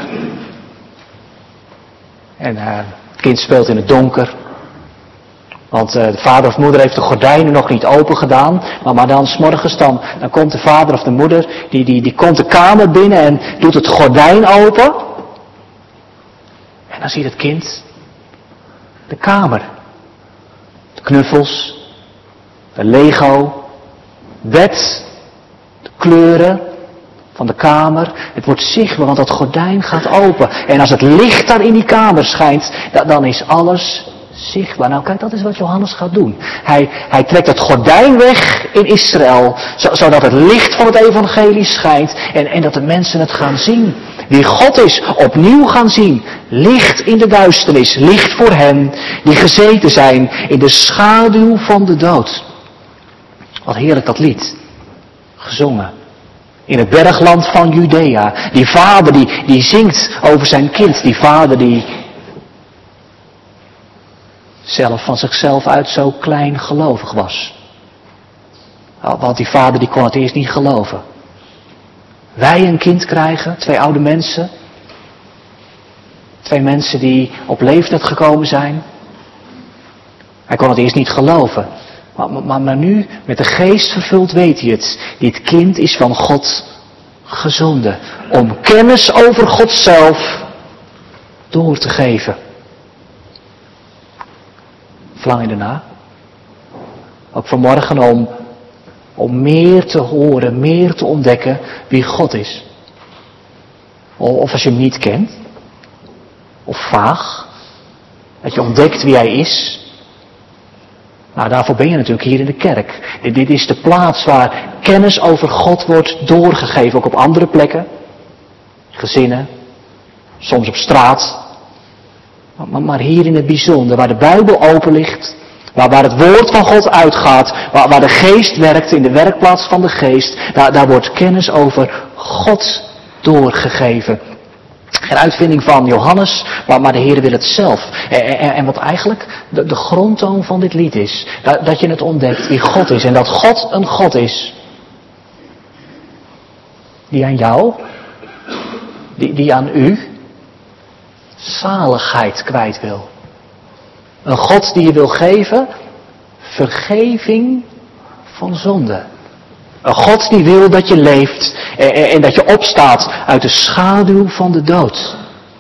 En het kind speelt in het donker. Want de vader of moeder heeft de gordijnen nog niet open gedaan. Maar dan 's morgens dan komt de vader of de moeder. Die komt de kamer binnen en doet het gordijn open. En dan ziet het kind de kamer. De knuffels. De Lego. Bed. De kleuren van de kamer. Het wordt zichtbaar, want dat gordijn gaat open. En als het licht daar in die kamer schijnt, dan is alles zichtbaar. Nou kijk, dat is wat Johannes gaat doen. Hij trekt het gordijn weg in Israël, zodat het licht van het evangelie schijnt en dat de mensen het gaan zien. Wie God is, opnieuw gaan zien. Licht in de duisternis, licht voor hen die gezeten zijn in de schaduw van de dood. Wat heerlijk dat lied. Gezongen. In het bergland van Judea. Die vader die zingt over zijn kind. Die vader die zelf van zichzelf uit zo klein gelovig was. Want die vader die kon het eerst niet geloven. Wij een kind krijgen, 2 oude mensen. 2 mensen die op leeftijd gekomen zijn. Hij kon het eerst niet geloven. Maar nu, met de geest vervuld, weet hij het. Dit kind is van God gezonden. Om kennis over God zelf door te geven. Verlang je erna? Ook vanmorgen om meer te horen, meer te ontdekken wie God is. Of als je hem niet kent. Of vaag. Dat je ontdekt wie hij is. Nou, daarvoor ben je natuurlijk hier in de kerk. Dit is de plaats waar kennis over God wordt doorgegeven. Ook op andere plekken. Gezinnen. Soms op straat. Maar hier in het bijzonder, waar de Bijbel open ligt. Waar het woord van God uitgaat. Waar de geest werkt, in de werkplaats van de geest. Daar wordt kennis over God doorgegeven. Geen uitvinding van Johannes, maar de Heer wil het zelf. En wat eigenlijk de grondtoon van dit lied is. Dat je het ontdekt wie God is. En dat God een God is. Die aan jou, die aan u, zaligheid kwijt wil. Een God die je wil geven, vergeving van zonde. Een God die wil dat je leeft en dat je opstaat uit de schaduw van de dood.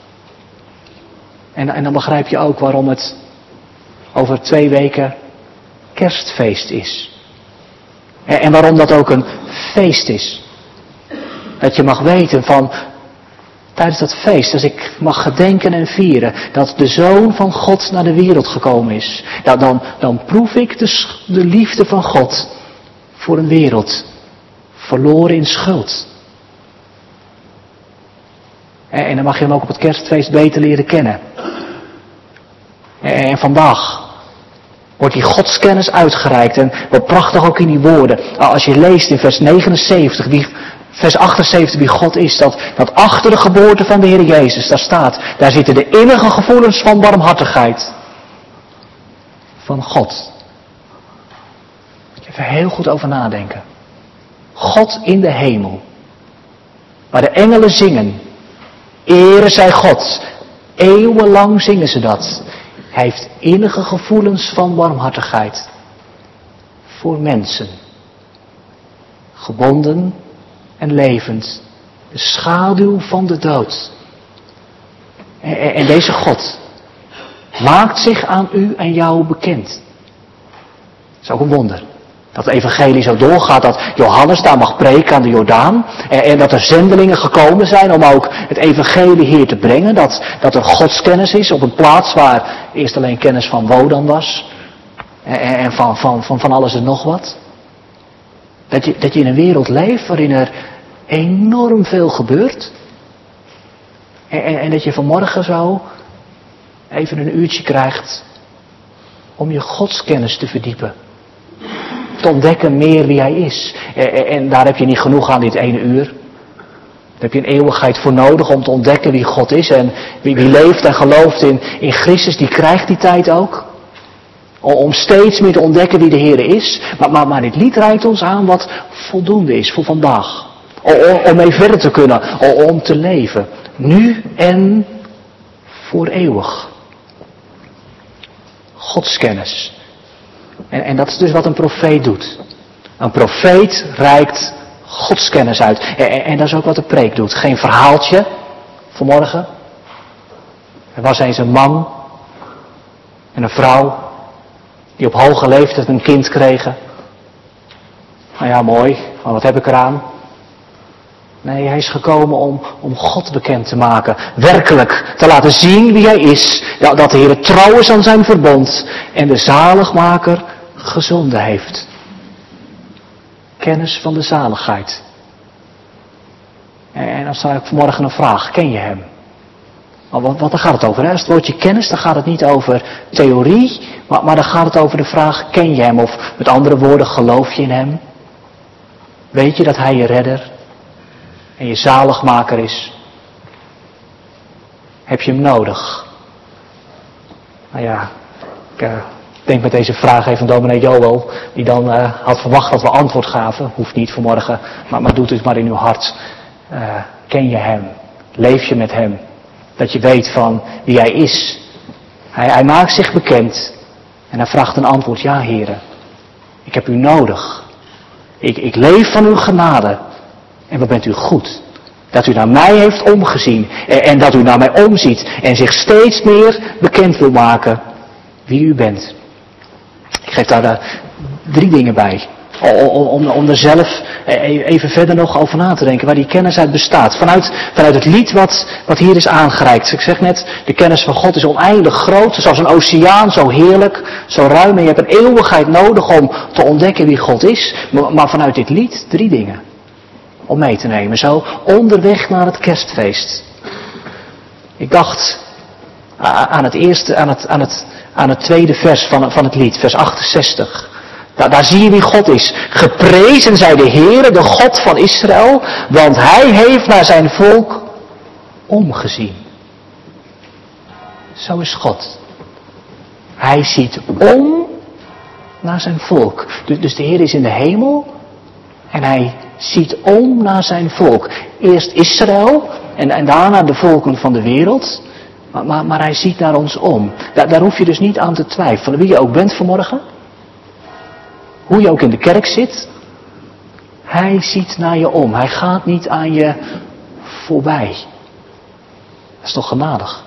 En dan begrijp je ook waarom het over 2 weken kerstfeest is. En waarom dat ook een feest is. Dat je mag weten van, tijdens dat feest, als ik mag gedenken en vieren, dat de Zoon van God naar de wereld gekomen is. Dan proef ik de liefde van God voor een wereld verloren in schuld. En dan mag je hem ook op het kerstfeest beter leren kennen. En vandaag wordt die godskennis uitgereikt. En wat prachtig ook in die woorden. Als je leest in vers 79, vers 78 wie God is. Dat achter de geboorte van de Heer Jezus, daar staat. Daar zitten de innige gevoelens van barmhartigheid. Van God. Even heel goed over nadenken. God in de hemel. Waar de engelen zingen. Ere zij God. Eeuwenlang zingen ze dat. Hij heeft innige gevoelens van barmhartigheid. Voor mensen. Gebonden en levend. De schaduw van de dood. En deze God maakt zich aan u en jou bekend. Dat is ook een wonder. Dat het evangelie zo doorgaat, dat Johannes daar mag preken aan de Jordaan. En dat er zendelingen gekomen zijn om ook het evangelie hier te brengen. Dat er godskennis is op een plaats waar eerst alleen kennis van Wodan was. En van alles en nog wat. Dat je in een wereld leeft waarin er enorm veel gebeurt. En dat je vanmorgen zo even een uurtje krijgt om je godskennis te verdiepen. Te ontdekken meer wie hij is. En daar heb je niet genoeg aan dit 1 uur. Daar heb je een eeuwigheid voor nodig om te ontdekken wie God is. En wie leeft en gelooft in Christus, die krijgt die tijd ook. Om steeds meer te ontdekken wie de Heer is. Maar dit lied reikt ons aan wat voldoende is voor vandaag. Om mee verder te kunnen. Om te leven. Nu en voor eeuwig. Godskennis. En dat is dus wat een profeet doet. Een profeet reikt godskennis uit. En dat is ook wat de preek doet. Geen verhaaltje vanmorgen. Er was eens een man en een vrouw die op hoge leeftijd een kind kregen. Nou ja, mooi. Maar wat heb ik eraan? Nee, hij is gekomen om God bekend te maken. Werkelijk te laten zien wie hij is. Dat de Heer trouw is aan zijn verbond. En de zaligmaker gezonden heeft. Kennis van de zaligheid. En dan stel ik vanmorgen een vraag. Ken je hem? Want daar gaat het over. Hè? Als het woordje kennis, dan gaat het niet over theorie. Maar dan gaat het over de vraag, ken je hem? Of met andere woorden, geloof je in hem? Weet je dat hij je redder en je zaligmaker is? Heb je hem nodig? Nou ja, Ik denk met deze vraag even aan dominee Joel, die dan had verwacht dat we antwoord gaven. Hoeft niet vanmorgen, maar doe het maar in uw hart. Ken je hem? Leef je met hem? Dat je weet van wie hij is. Hij maakt zich bekend. En hij vraagt een antwoord. Ja, heren. Ik heb u nodig. Ik leef van uw genade. En wat bent u goed. Dat u naar mij heeft omgezien. En dat u naar mij omziet. En zich steeds meer bekend wil maken wie u bent. Ik geef daar 3 dingen bij. Om er zelf even verder nog over na te denken. Waar die kennis uit bestaat. Vanuit het lied wat hier is aangereikt. Ik zeg net, de kennis van God is oneindig groot. Zoals een oceaan, zo heerlijk, zo ruim. En je hebt een eeuwigheid nodig om te ontdekken wie God is. Maar vanuit dit lied 3 dingen. Om mee te nemen. Zo onderweg naar het kerstfeest. Ik dacht aan het tweede vers van het lied. Vers 68. Daar zie je wie God is. Geprezen zij de Heere, de God van Israël, want hij heeft naar zijn volk omgezien. Zo is God. Hij ziet om naar zijn volk. Dus de Heer is in de hemel en hij ziet om naar zijn volk. Eerst Israël en daarna de volken van de wereld. Maar hij ziet naar ons om. Daar hoef je dus niet aan te twijfelen. Wie je ook bent vanmorgen. Hoe je ook in de kerk zit. Hij ziet naar je om. Hij gaat niet aan je voorbij. Dat is toch genadig.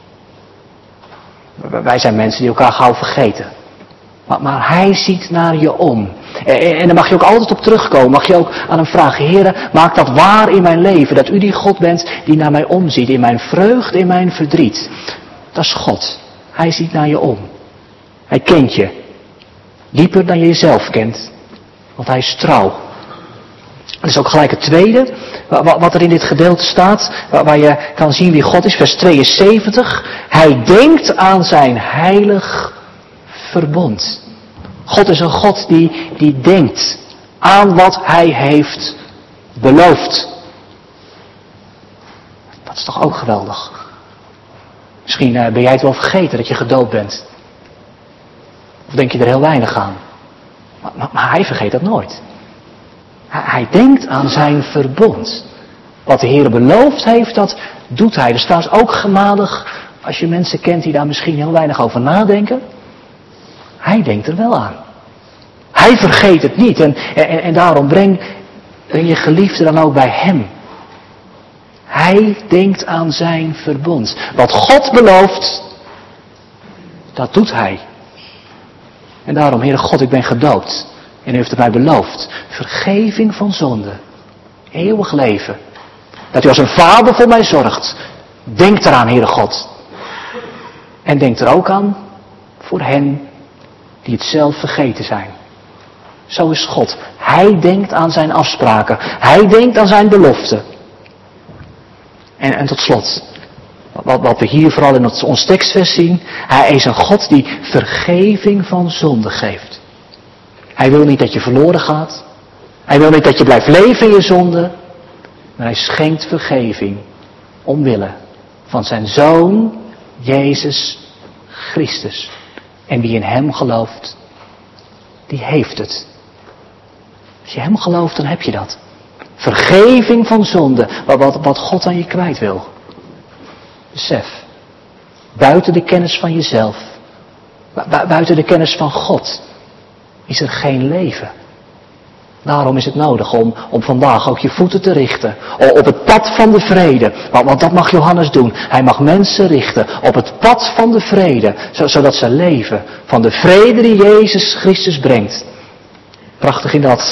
Wij zijn mensen die elkaar gauw vergeten. Maar hij ziet naar je om. En daar mag je ook altijd op terugkomen. Mag je ook aan hem vragen. Heere, maak dat waar in mijn leven. Dat u die God bent die naar mij omziet. In mijn vreugde, in mijn verdriet. Dat is God. Hij ziet naar je om. Hij kent je. Dieper dan je jezelf kent. Want hij is trouw. Dat is ook gelijk het tweede. Wat er in dit gedeelte staat. Waar je kan zien wie God is. Vers 72. Hij denkt aan zijn heilig verbond. God is een God die denkt aan wat hij heeft beloofd. Dat is toch ook geweldig. Misschien ben jij het wel vergeten dat je gedoopt bent. Of denk je er heel weinig aan. Maar hij vergeet dat nooit. Hij denkt aan zijn verbond. Wat de Heer beloofd heeft, dat doet hij. Dus trouwens ook genadig als je mensen kent die daar misschien heel weinig over nadenken. Hij denkt er wel aan. Hij vergeet het niet. En daarom breng je geliefde dan ook bij hem. Hij denkt aan zijn verbond. Wat God belooft, dat doet hij. En daarom, Heere God, ik ben gedoopt. En u heeft het mij beloofd. Vergeving van zonde. Eeuwig leven. Dat u als een vader voor mij zorgt. Denk eraan, Heere God. En denk er ook aan voor hen die het zelf vergeten zijn. Zo is God. Hij denkt aan zijn afspraken. Hij denkt aan zijn beloften. En tot slot. Wat we hier vooral in ons tekstvers zien. Hij is een God die vergeving van zonde geeft. Hij wil niet dat je verloren gaat. Hij wil niet dat je blijft leven in je zonde. Maar hij schenkt vergeving. Omwille van zijn Zoon Jezus Christus. En wie in hem gelooft, die heeft het. Als je hem gelooft, dan heb je dat. Vergeving van zonde. Wat God aan je kwijt wil. Besef. Buiten de kennis van jezelf. Buiten de kennis van God. Is er geen leven. Daarom is het nodig om vandaag ook je voeten te richten. Op het pad van de vrede. Want dat mag Johannes doen. Hij mag mensen richten op het pad van de vrede. Zodat ze leven van de vrede die Jezus Christus brengt. Prachtig in dat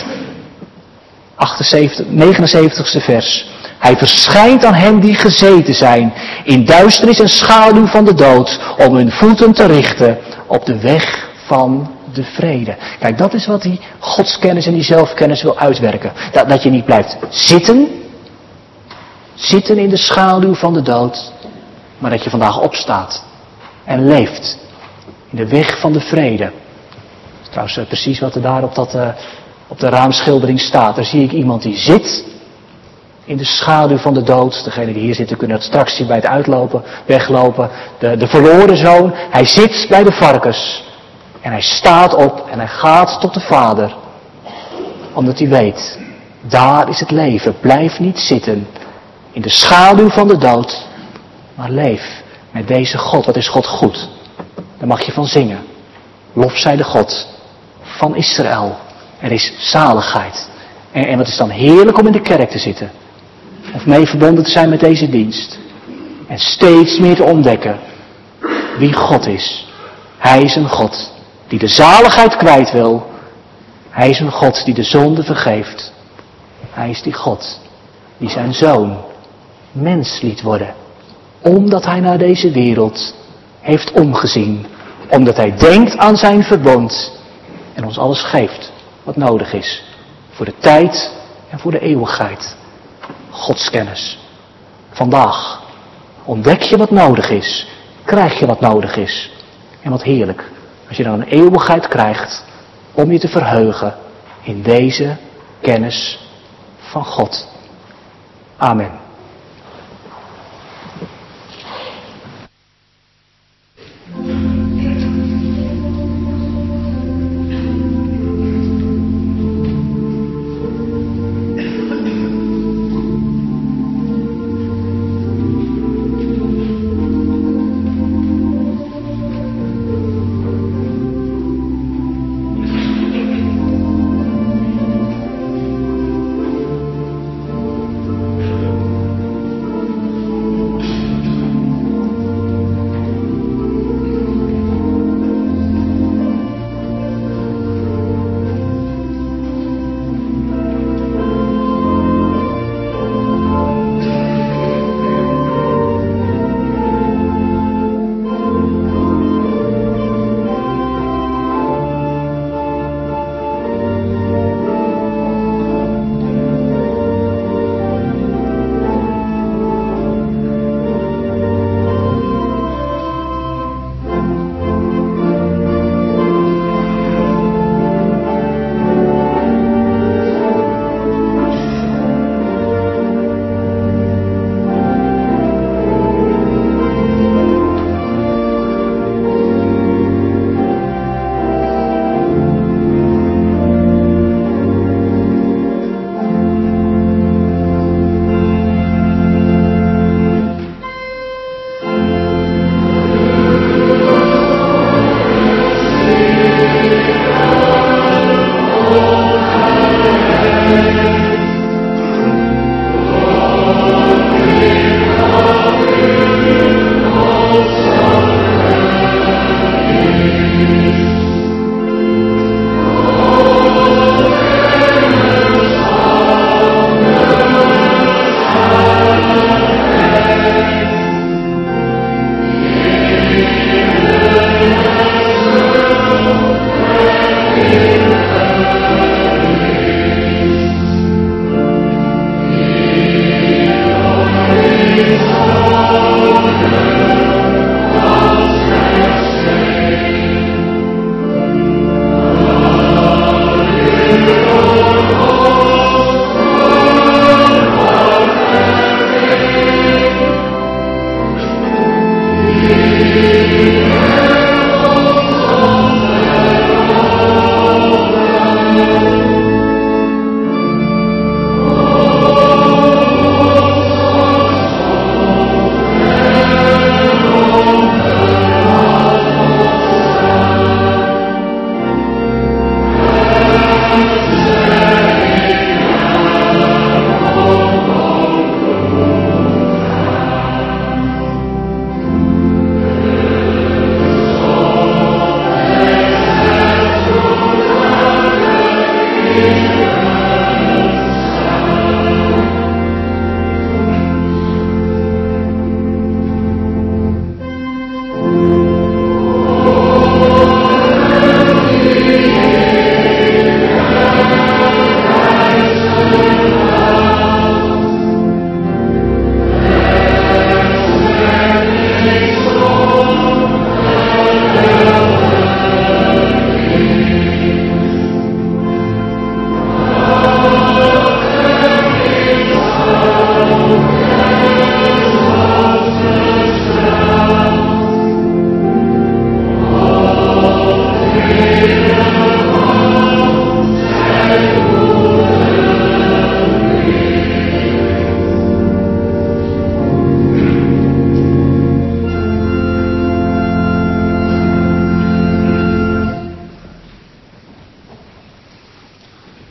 79ste vers. Hij verschijnt aan hen die gezeten zijn. In duisternis en schaduw van de dood. Om hun voeten te richten op de weg van de vrede. Kijk, dat is wat die godskennis en die zelfkennis wil uitwerken. Dat je niet blijft zitten. Zitten in de schaduw van de dood. Maar dat je vandaag opstaat. En leeft. In de weg van de vrede. Trouwens, precies wat er daar op de raamschildering staat. Daar zie ik iemand die zit. In de schaduw van de dood. Degenen die hier zitten kunnen het straks zien bij het uitlopen, weglopen. De verloren zoon. Hij zit bij de varkens. En hij staat op en hij gaat tot de Vader. Omdat hij weet, daar is het leven. Blijf niet zitten in de schaduw van de dood. Maar leef met deze God. Wat is God goed? Daar mag je van zingen. Lof zij de God van Israël. Er is zaligheid. En wat is dan heerlijk om in de kerk te zitten. Of mee verbonden te zijn met deze dienst. En steeds meer te ontdekken wie God is. Hij is een God die de zaligheid kwijt wil. Hij is een God die de zonde vergeeft. Hij is die God die zijn zoon mens liet worden. Omdat hij naar deze wereld heeft omgezien. Omdat hij denkt aan zijn verbond. En ons alles geeft wat nodig is. Voor de tijd en voor de eeuwigheid. Godskennis. Vandaag ontdek je wat nodig is. Krijg je wat nodig is. En wat heerlijk. Als je dan een eeuwigheid krijgt. Om je te verheugen in deze kennis van God. Amen.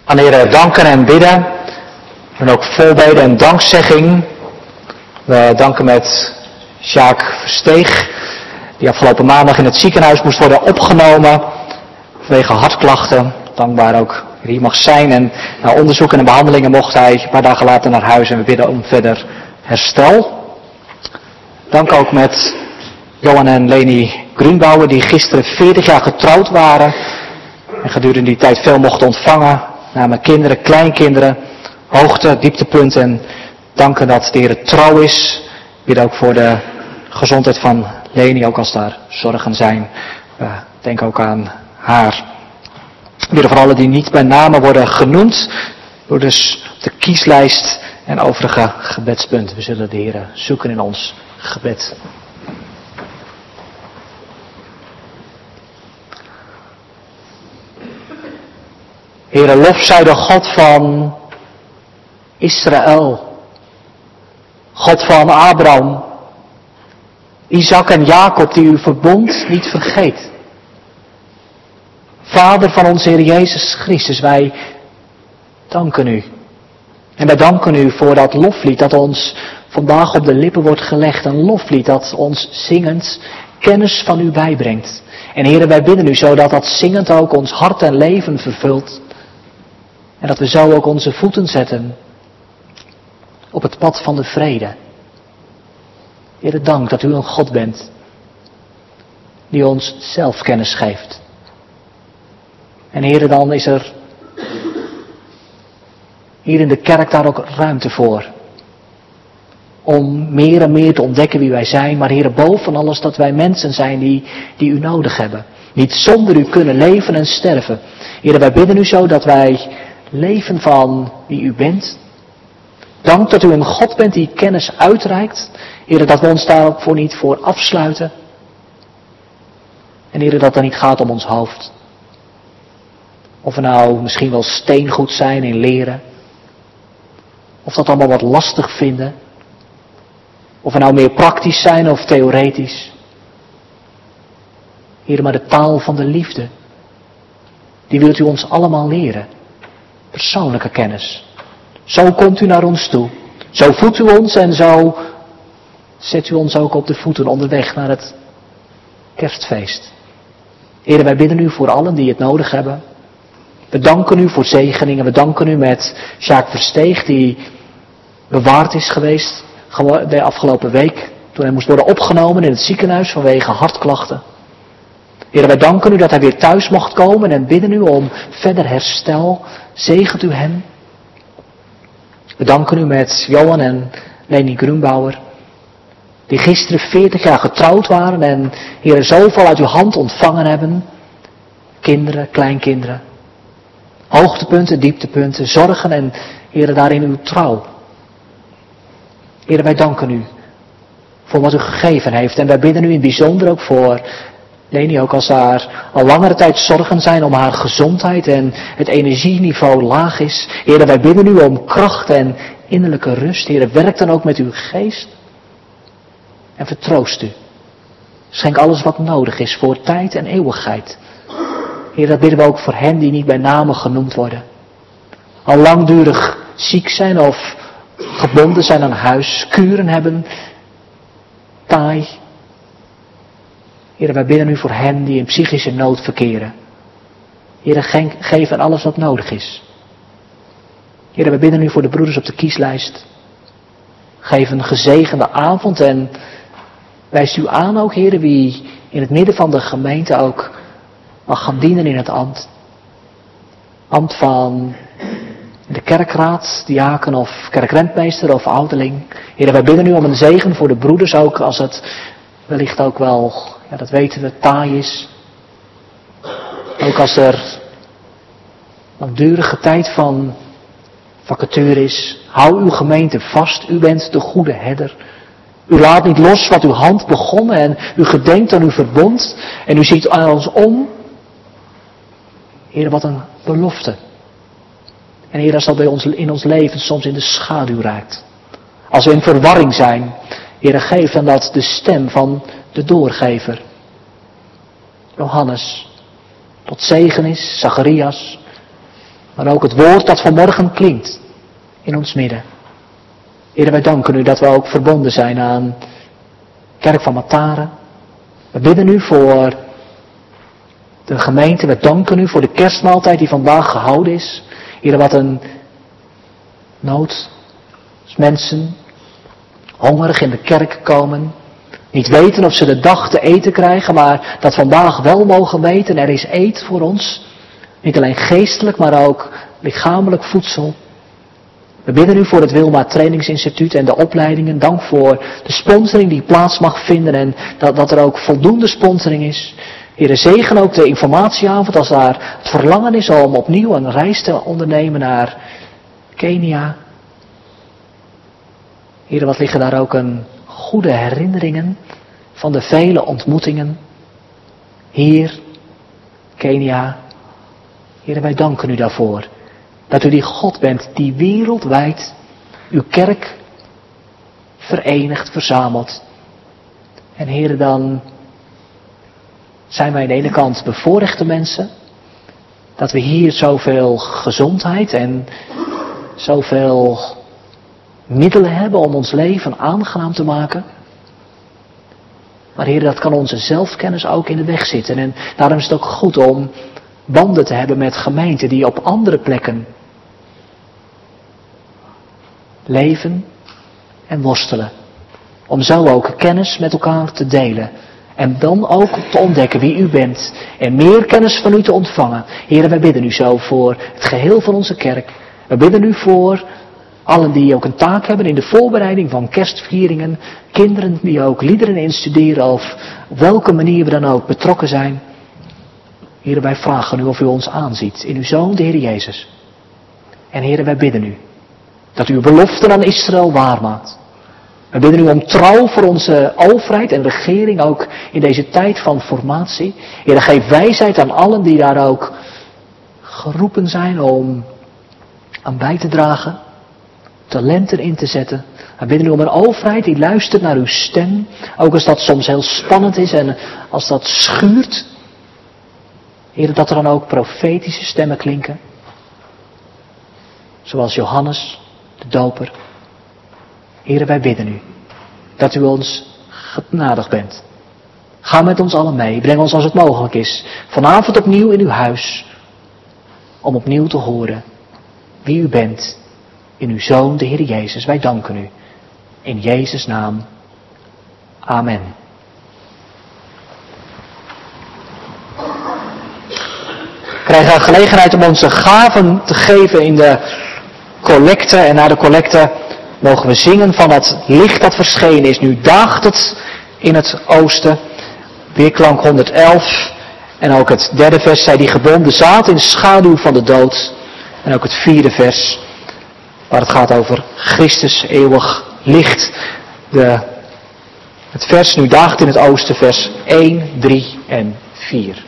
Aan de Heer danken en bidden. En ook voorbeden en dankzegging. We danken met Sjaak Versteeg, die afgelopen maandag in het ziekenhuis moest worden opgenomen vanwege hartklachten. Dankbaar ook dat hij mag zijn en na onderzoeken en behandelingen mocht hij een paar dagen later naar huis en we bidden om verder herstel. Dank ook met Johan en Leni Grunbauer die gisteren 40 jaar getrouwd waren en gedurende die tijd veel mochten ontvangen. Namen kinderen, kleinkinderen, hoogte, dieptepunten en danken dat de Heer trouw is. Bidden ook voor de gezondheid van Leni, ook als daar zorgen zijn. Denk ook aan haar. Bidden voor allen die niet bij name worden genoemd. Door dus op de kieslijst en overige gebedspunten. We zullen de Heer zoeken in ons gebed. Heere, lof zij de God van Israël. God van Abraham, Isaac en Jacob, die uw verbond niet vergeet. Vader van onze Heer Jezus Christus, wij danken u. En wij danken u voor dat loflied dat ons vandaag op de lippen wordt gelegd. Een loflied dat ons zingend kennis van u bijbrengt. En Heere, wij bidden u zodat dat zingend ook ons hart en leven vervult. En dat we zo ook onze voeten zetten op het pad van de vrede. Heere, dank dat u een God bent die ons zelfkennis geeft. En Heere, dan is er hier in de kerk daar ook ruimte voor. Om meer en meer te ontdekken wie wij zijn. Maar Heere, boven alles dat wij mensen zijn die u nodig hebben. Niet zonder u kunnen leven en sterven. Heere, wij bidden u zo dat wij leven van wie u bent. Dank dat u een God bent die kennis uitreikt. Heere, dat we ons daar ook voor niet voor afsluiten. En Heere, dat het niet gaat om ons hoofd. Of we nou misschien wel steengoed zijn in leren. Of dat allemaal wat lastig vinden. Of we nou meer praktisch zijn of theoretisch. Heere, maar de taal van de liefde. Die wilt u ons allemaal leren. Persoonlijke kennis. Zo komt u naar ons toe. Zo voedt u ons en zo zet u ons ook op de voeten onderweg naar het kerstfeest. Heere, wij bidden u voor allen die het nodig hebben. We danken u voor zegeningen. We danken u met Sjaak Versteeg die bewaard is geweest de afgelopen week. Toen hij moest worden opgenomen in het ziekenhuis vanwege hartklachten. Heere, wij danken u dat hij weer thuis mocht komen en bidden u om verder herstel. Zegent u hem. We danken u met Johan en Leni Grunbauer. Die gisteren 40 jaar getrouwd waren en Heere, zoveel uit uw hand ontvangen hebben. Kinderen, kleinkinderen. Hoogtepunten, dieptepunten, zorgen en Heere, daarin uw trouw. Heere, wij danken u voor wat u gegeven heeft. En wij bidden u in het bijzonder ook voor Leni, ook als daar al langere tijd zorgen zijn om haar gezondheid en het energieniveau laag is. Heere, wij bidden u om kracht en innerlijke rust. Heere, werk dan ook met uw geest en vertroost u. Schenk alles wat nodig is voor tijd en eeuwigheid. Heer, dat bidden we ook voor hen die niet bij name genoemd worden. Al langdurig ziek zijn of gebonden zijn aan huis, kuren hebben, taai. Heer, wij bidden u voor hen die in psychische nood verkeren. Heer, geef hen alles wat nodig is. Heer, wij bidden u voor de broeders op de kieslijst. Geef een gezegende avond en wijst u aan ook, Heer, wie in het midden van de gemeente ook mag gaan dienen in het ambt. Ambt van de kerkraad, diaken of kerkrentmeester of ouderling. Heer, wij bidden u om een zegen voor de broeders ook als het wellicht ook wel, ja dat weten we, taai is. Ook als er langdurige tijd van vacature is. Hou uw gemeente vast, u bent de goede herder. U laat niet los wat uw hand begonnen en u gedenkt aan uw verbond en u ziet aan ons om. Heer, wat een belofte. En Heer, als dat bij ons in ons leven soms in de schaduw raakt. Als we in verwarring zijn. Heer, geef dan dat de stem van de doorgever. Johannes. Tot zegen is, Zacharias. Maar ook het woord dat vanmorgen klinkt in ons midden. Heer, wij danken u dat we ook verbonden zijn aan Kerk van Mataren. We bidden u voor de gemeente. We danken u voor de kerstmaaltijd die vandaag gehouden is. Heer, wat een nood. Als mensen hongerig in de kerk komen. Niet weten of ze de dag te eten krijgen. Maar dat vandaag wel mogen weten. Er is eet voor ons. Niet alleen geestelijk, maar ook lichamelijk voedsel. We bidden u voor het Wilma Trainingsinstituut en de opleidingen. Dank voor de sponsoring die plaats mag vinden en dat er ook voldoende sponsoring is. Heere, zegen ook de informatieavond als daar het verlangen is om opnieuw een reis te ondernemen naar Kenia. Heere, wat liggen daar ook een goede herinneringen van de vele ontmoetingen. Hier, Kenia. Heere, wij danken u daarvoor. Dat u die God bent die wereldwijd uw kerk verenigt, verzamelt. En Heere, dan zijn wij aan de ene kant bevoorrechte mensen. Dat we hier zoveel gezondheid en zoveel middelen hebben om ons leven aangenaam te maken. Maar Heere, dat kan onze zelfkennis ook in de weg zitten. En daarom is het ook goed om banden te hebben met gemeenten die op andere plekken leven en worstelen. Om zo ook kennis met elkaar te delen. En dan ook te ontdekken wie u bent. En meer kennis van u te ontvangen. Heren, wij bidden u zo voor het geheel van onze kerk. We bidden u voor allen die ook een taak hebben in de voorbereiding van kerstvieringen. Kinderen die ook liederen instuderen of op welke manier we dan ook betrokken zijn. Heren, wij vragen u of u ons aanziet in uw Zoon, de Heer Jezus. En Heren, wij bidden u dat u uw beloften aan Israël waarmaakt. We bidden u om trouw voor onze overheid en regering, ook in deze tijd van formatie. Heren, geef wijsheid aan allen die daar ook geroepen zijn om aan bij te dragen, talenten in te zetten. We bidden u om een overheid die luistert naar uw stem, ook als dat soms heel spannend is en als dat schuurt. Heren, dat er dan ook profetische stemmen klinken. Zoals Johannes, de doper. Heren, wij bidden u dat u ons genadig bent. Ga met ons allen mee. Breng ons als het mogelijk is vanavond opnieuw in uw huis. Om opnieuw te horen wie u bent in uw Zoon, de Heer Jezus. Wij danken u. In Jezus' naam. Amen. We krijgen gelegenheid om onze gaven te geven in de collecte. En na de collecte mogen we zingen van het licht dat verschenen is. Nu daagt het in het oosten. Weerklank 111. En ook het derde vers. Zij die gebonden zaten in de schaduw van de dood. En ook het vierde vers. Waar het gaat over Christus eeuwig licht. Het vers nu daagt in het oosten. Vers 1, 3 en 4.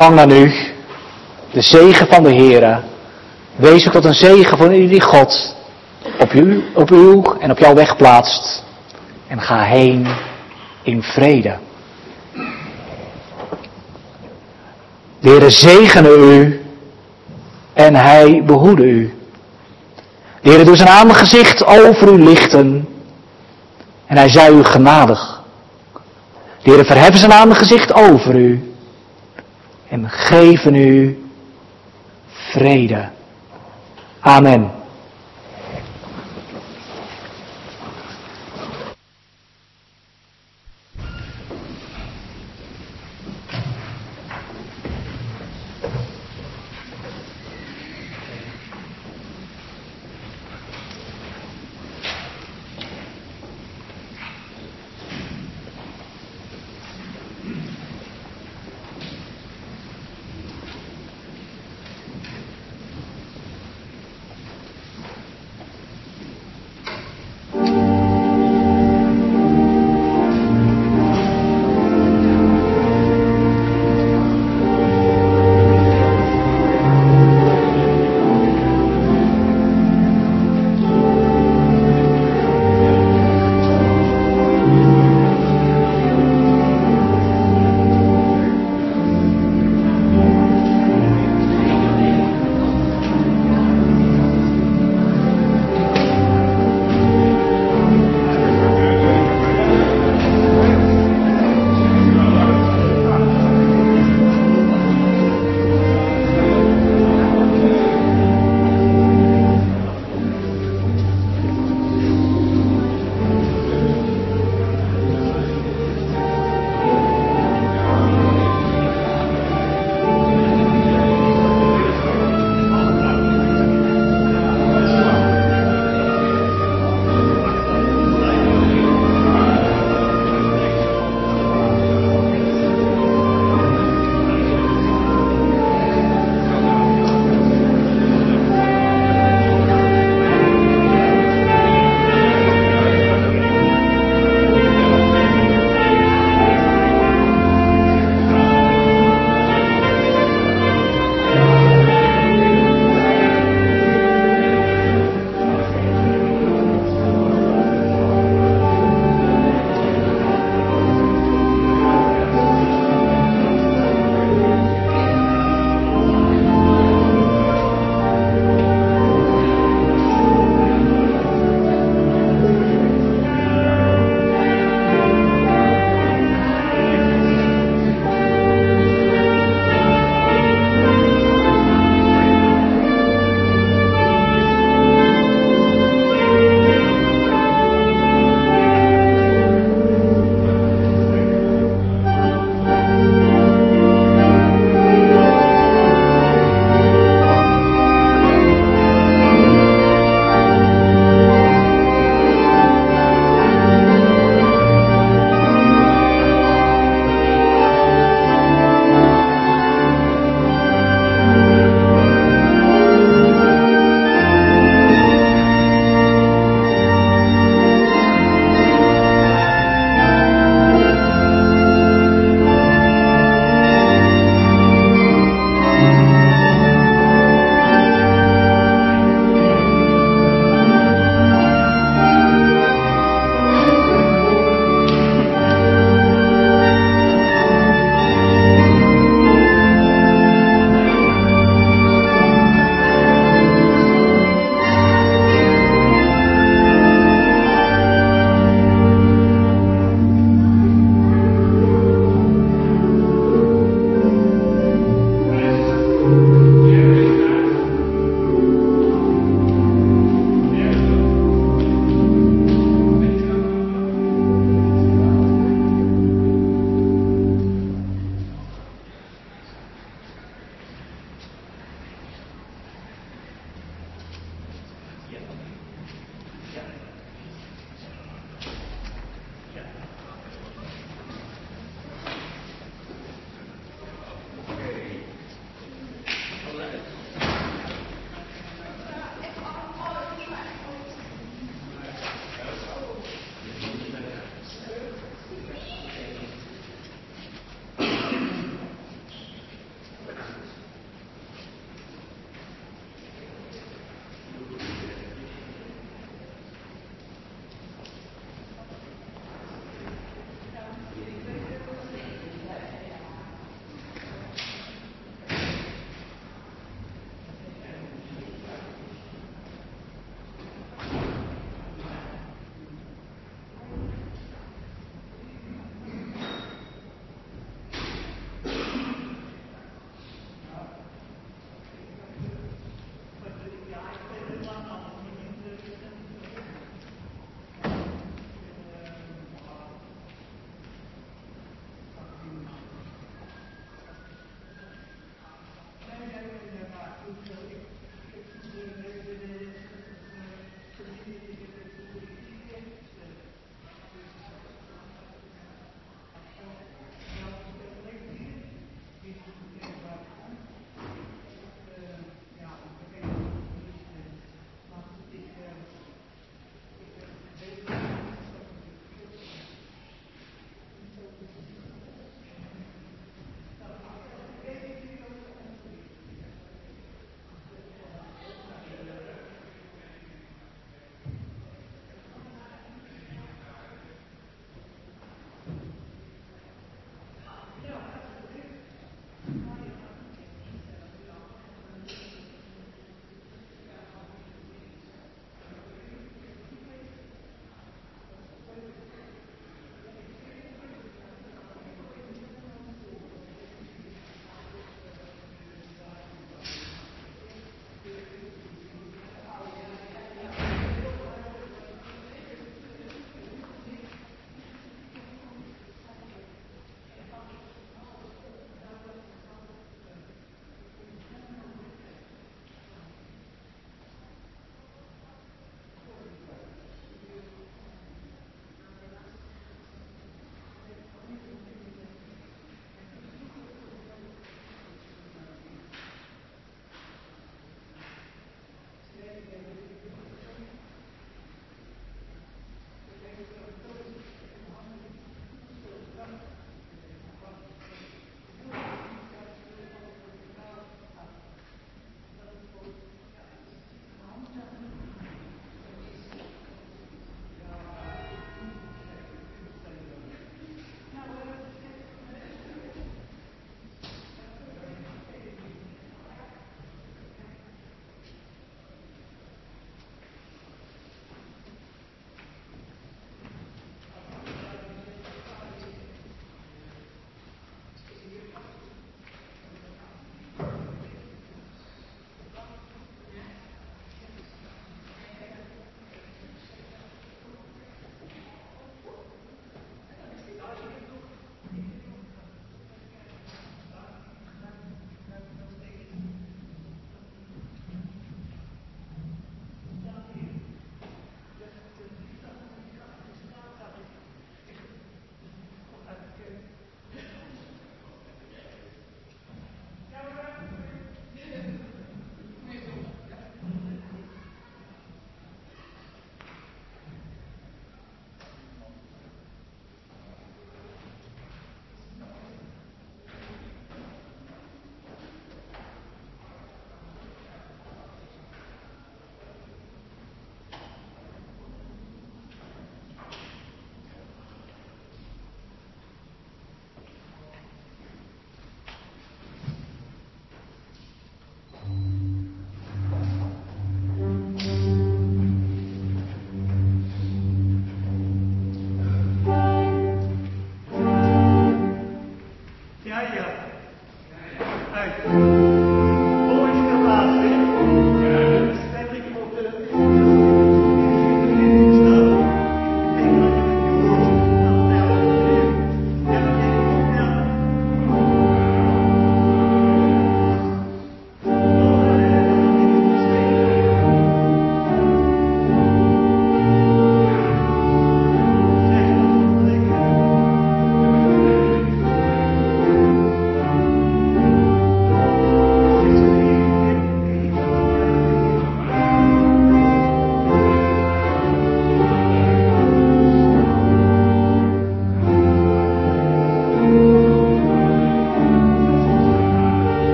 Ontvang dan nu de zegen van de Heere. Wees ook tot een zegen voor u die God op u en op jouw weg plaatst. En ga heen in vrede. De Heere zegene u en hij behoede u. De Heere doet zijn aangezicht over u lichten en hij zij u genadig. De Heere verheffen zijn aangezicht over u en geven u vrede. Amen.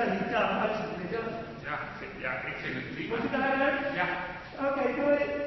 die taal uitzending. Ja, ik vind het prima. Moet je daar? Ja. Oké, doei.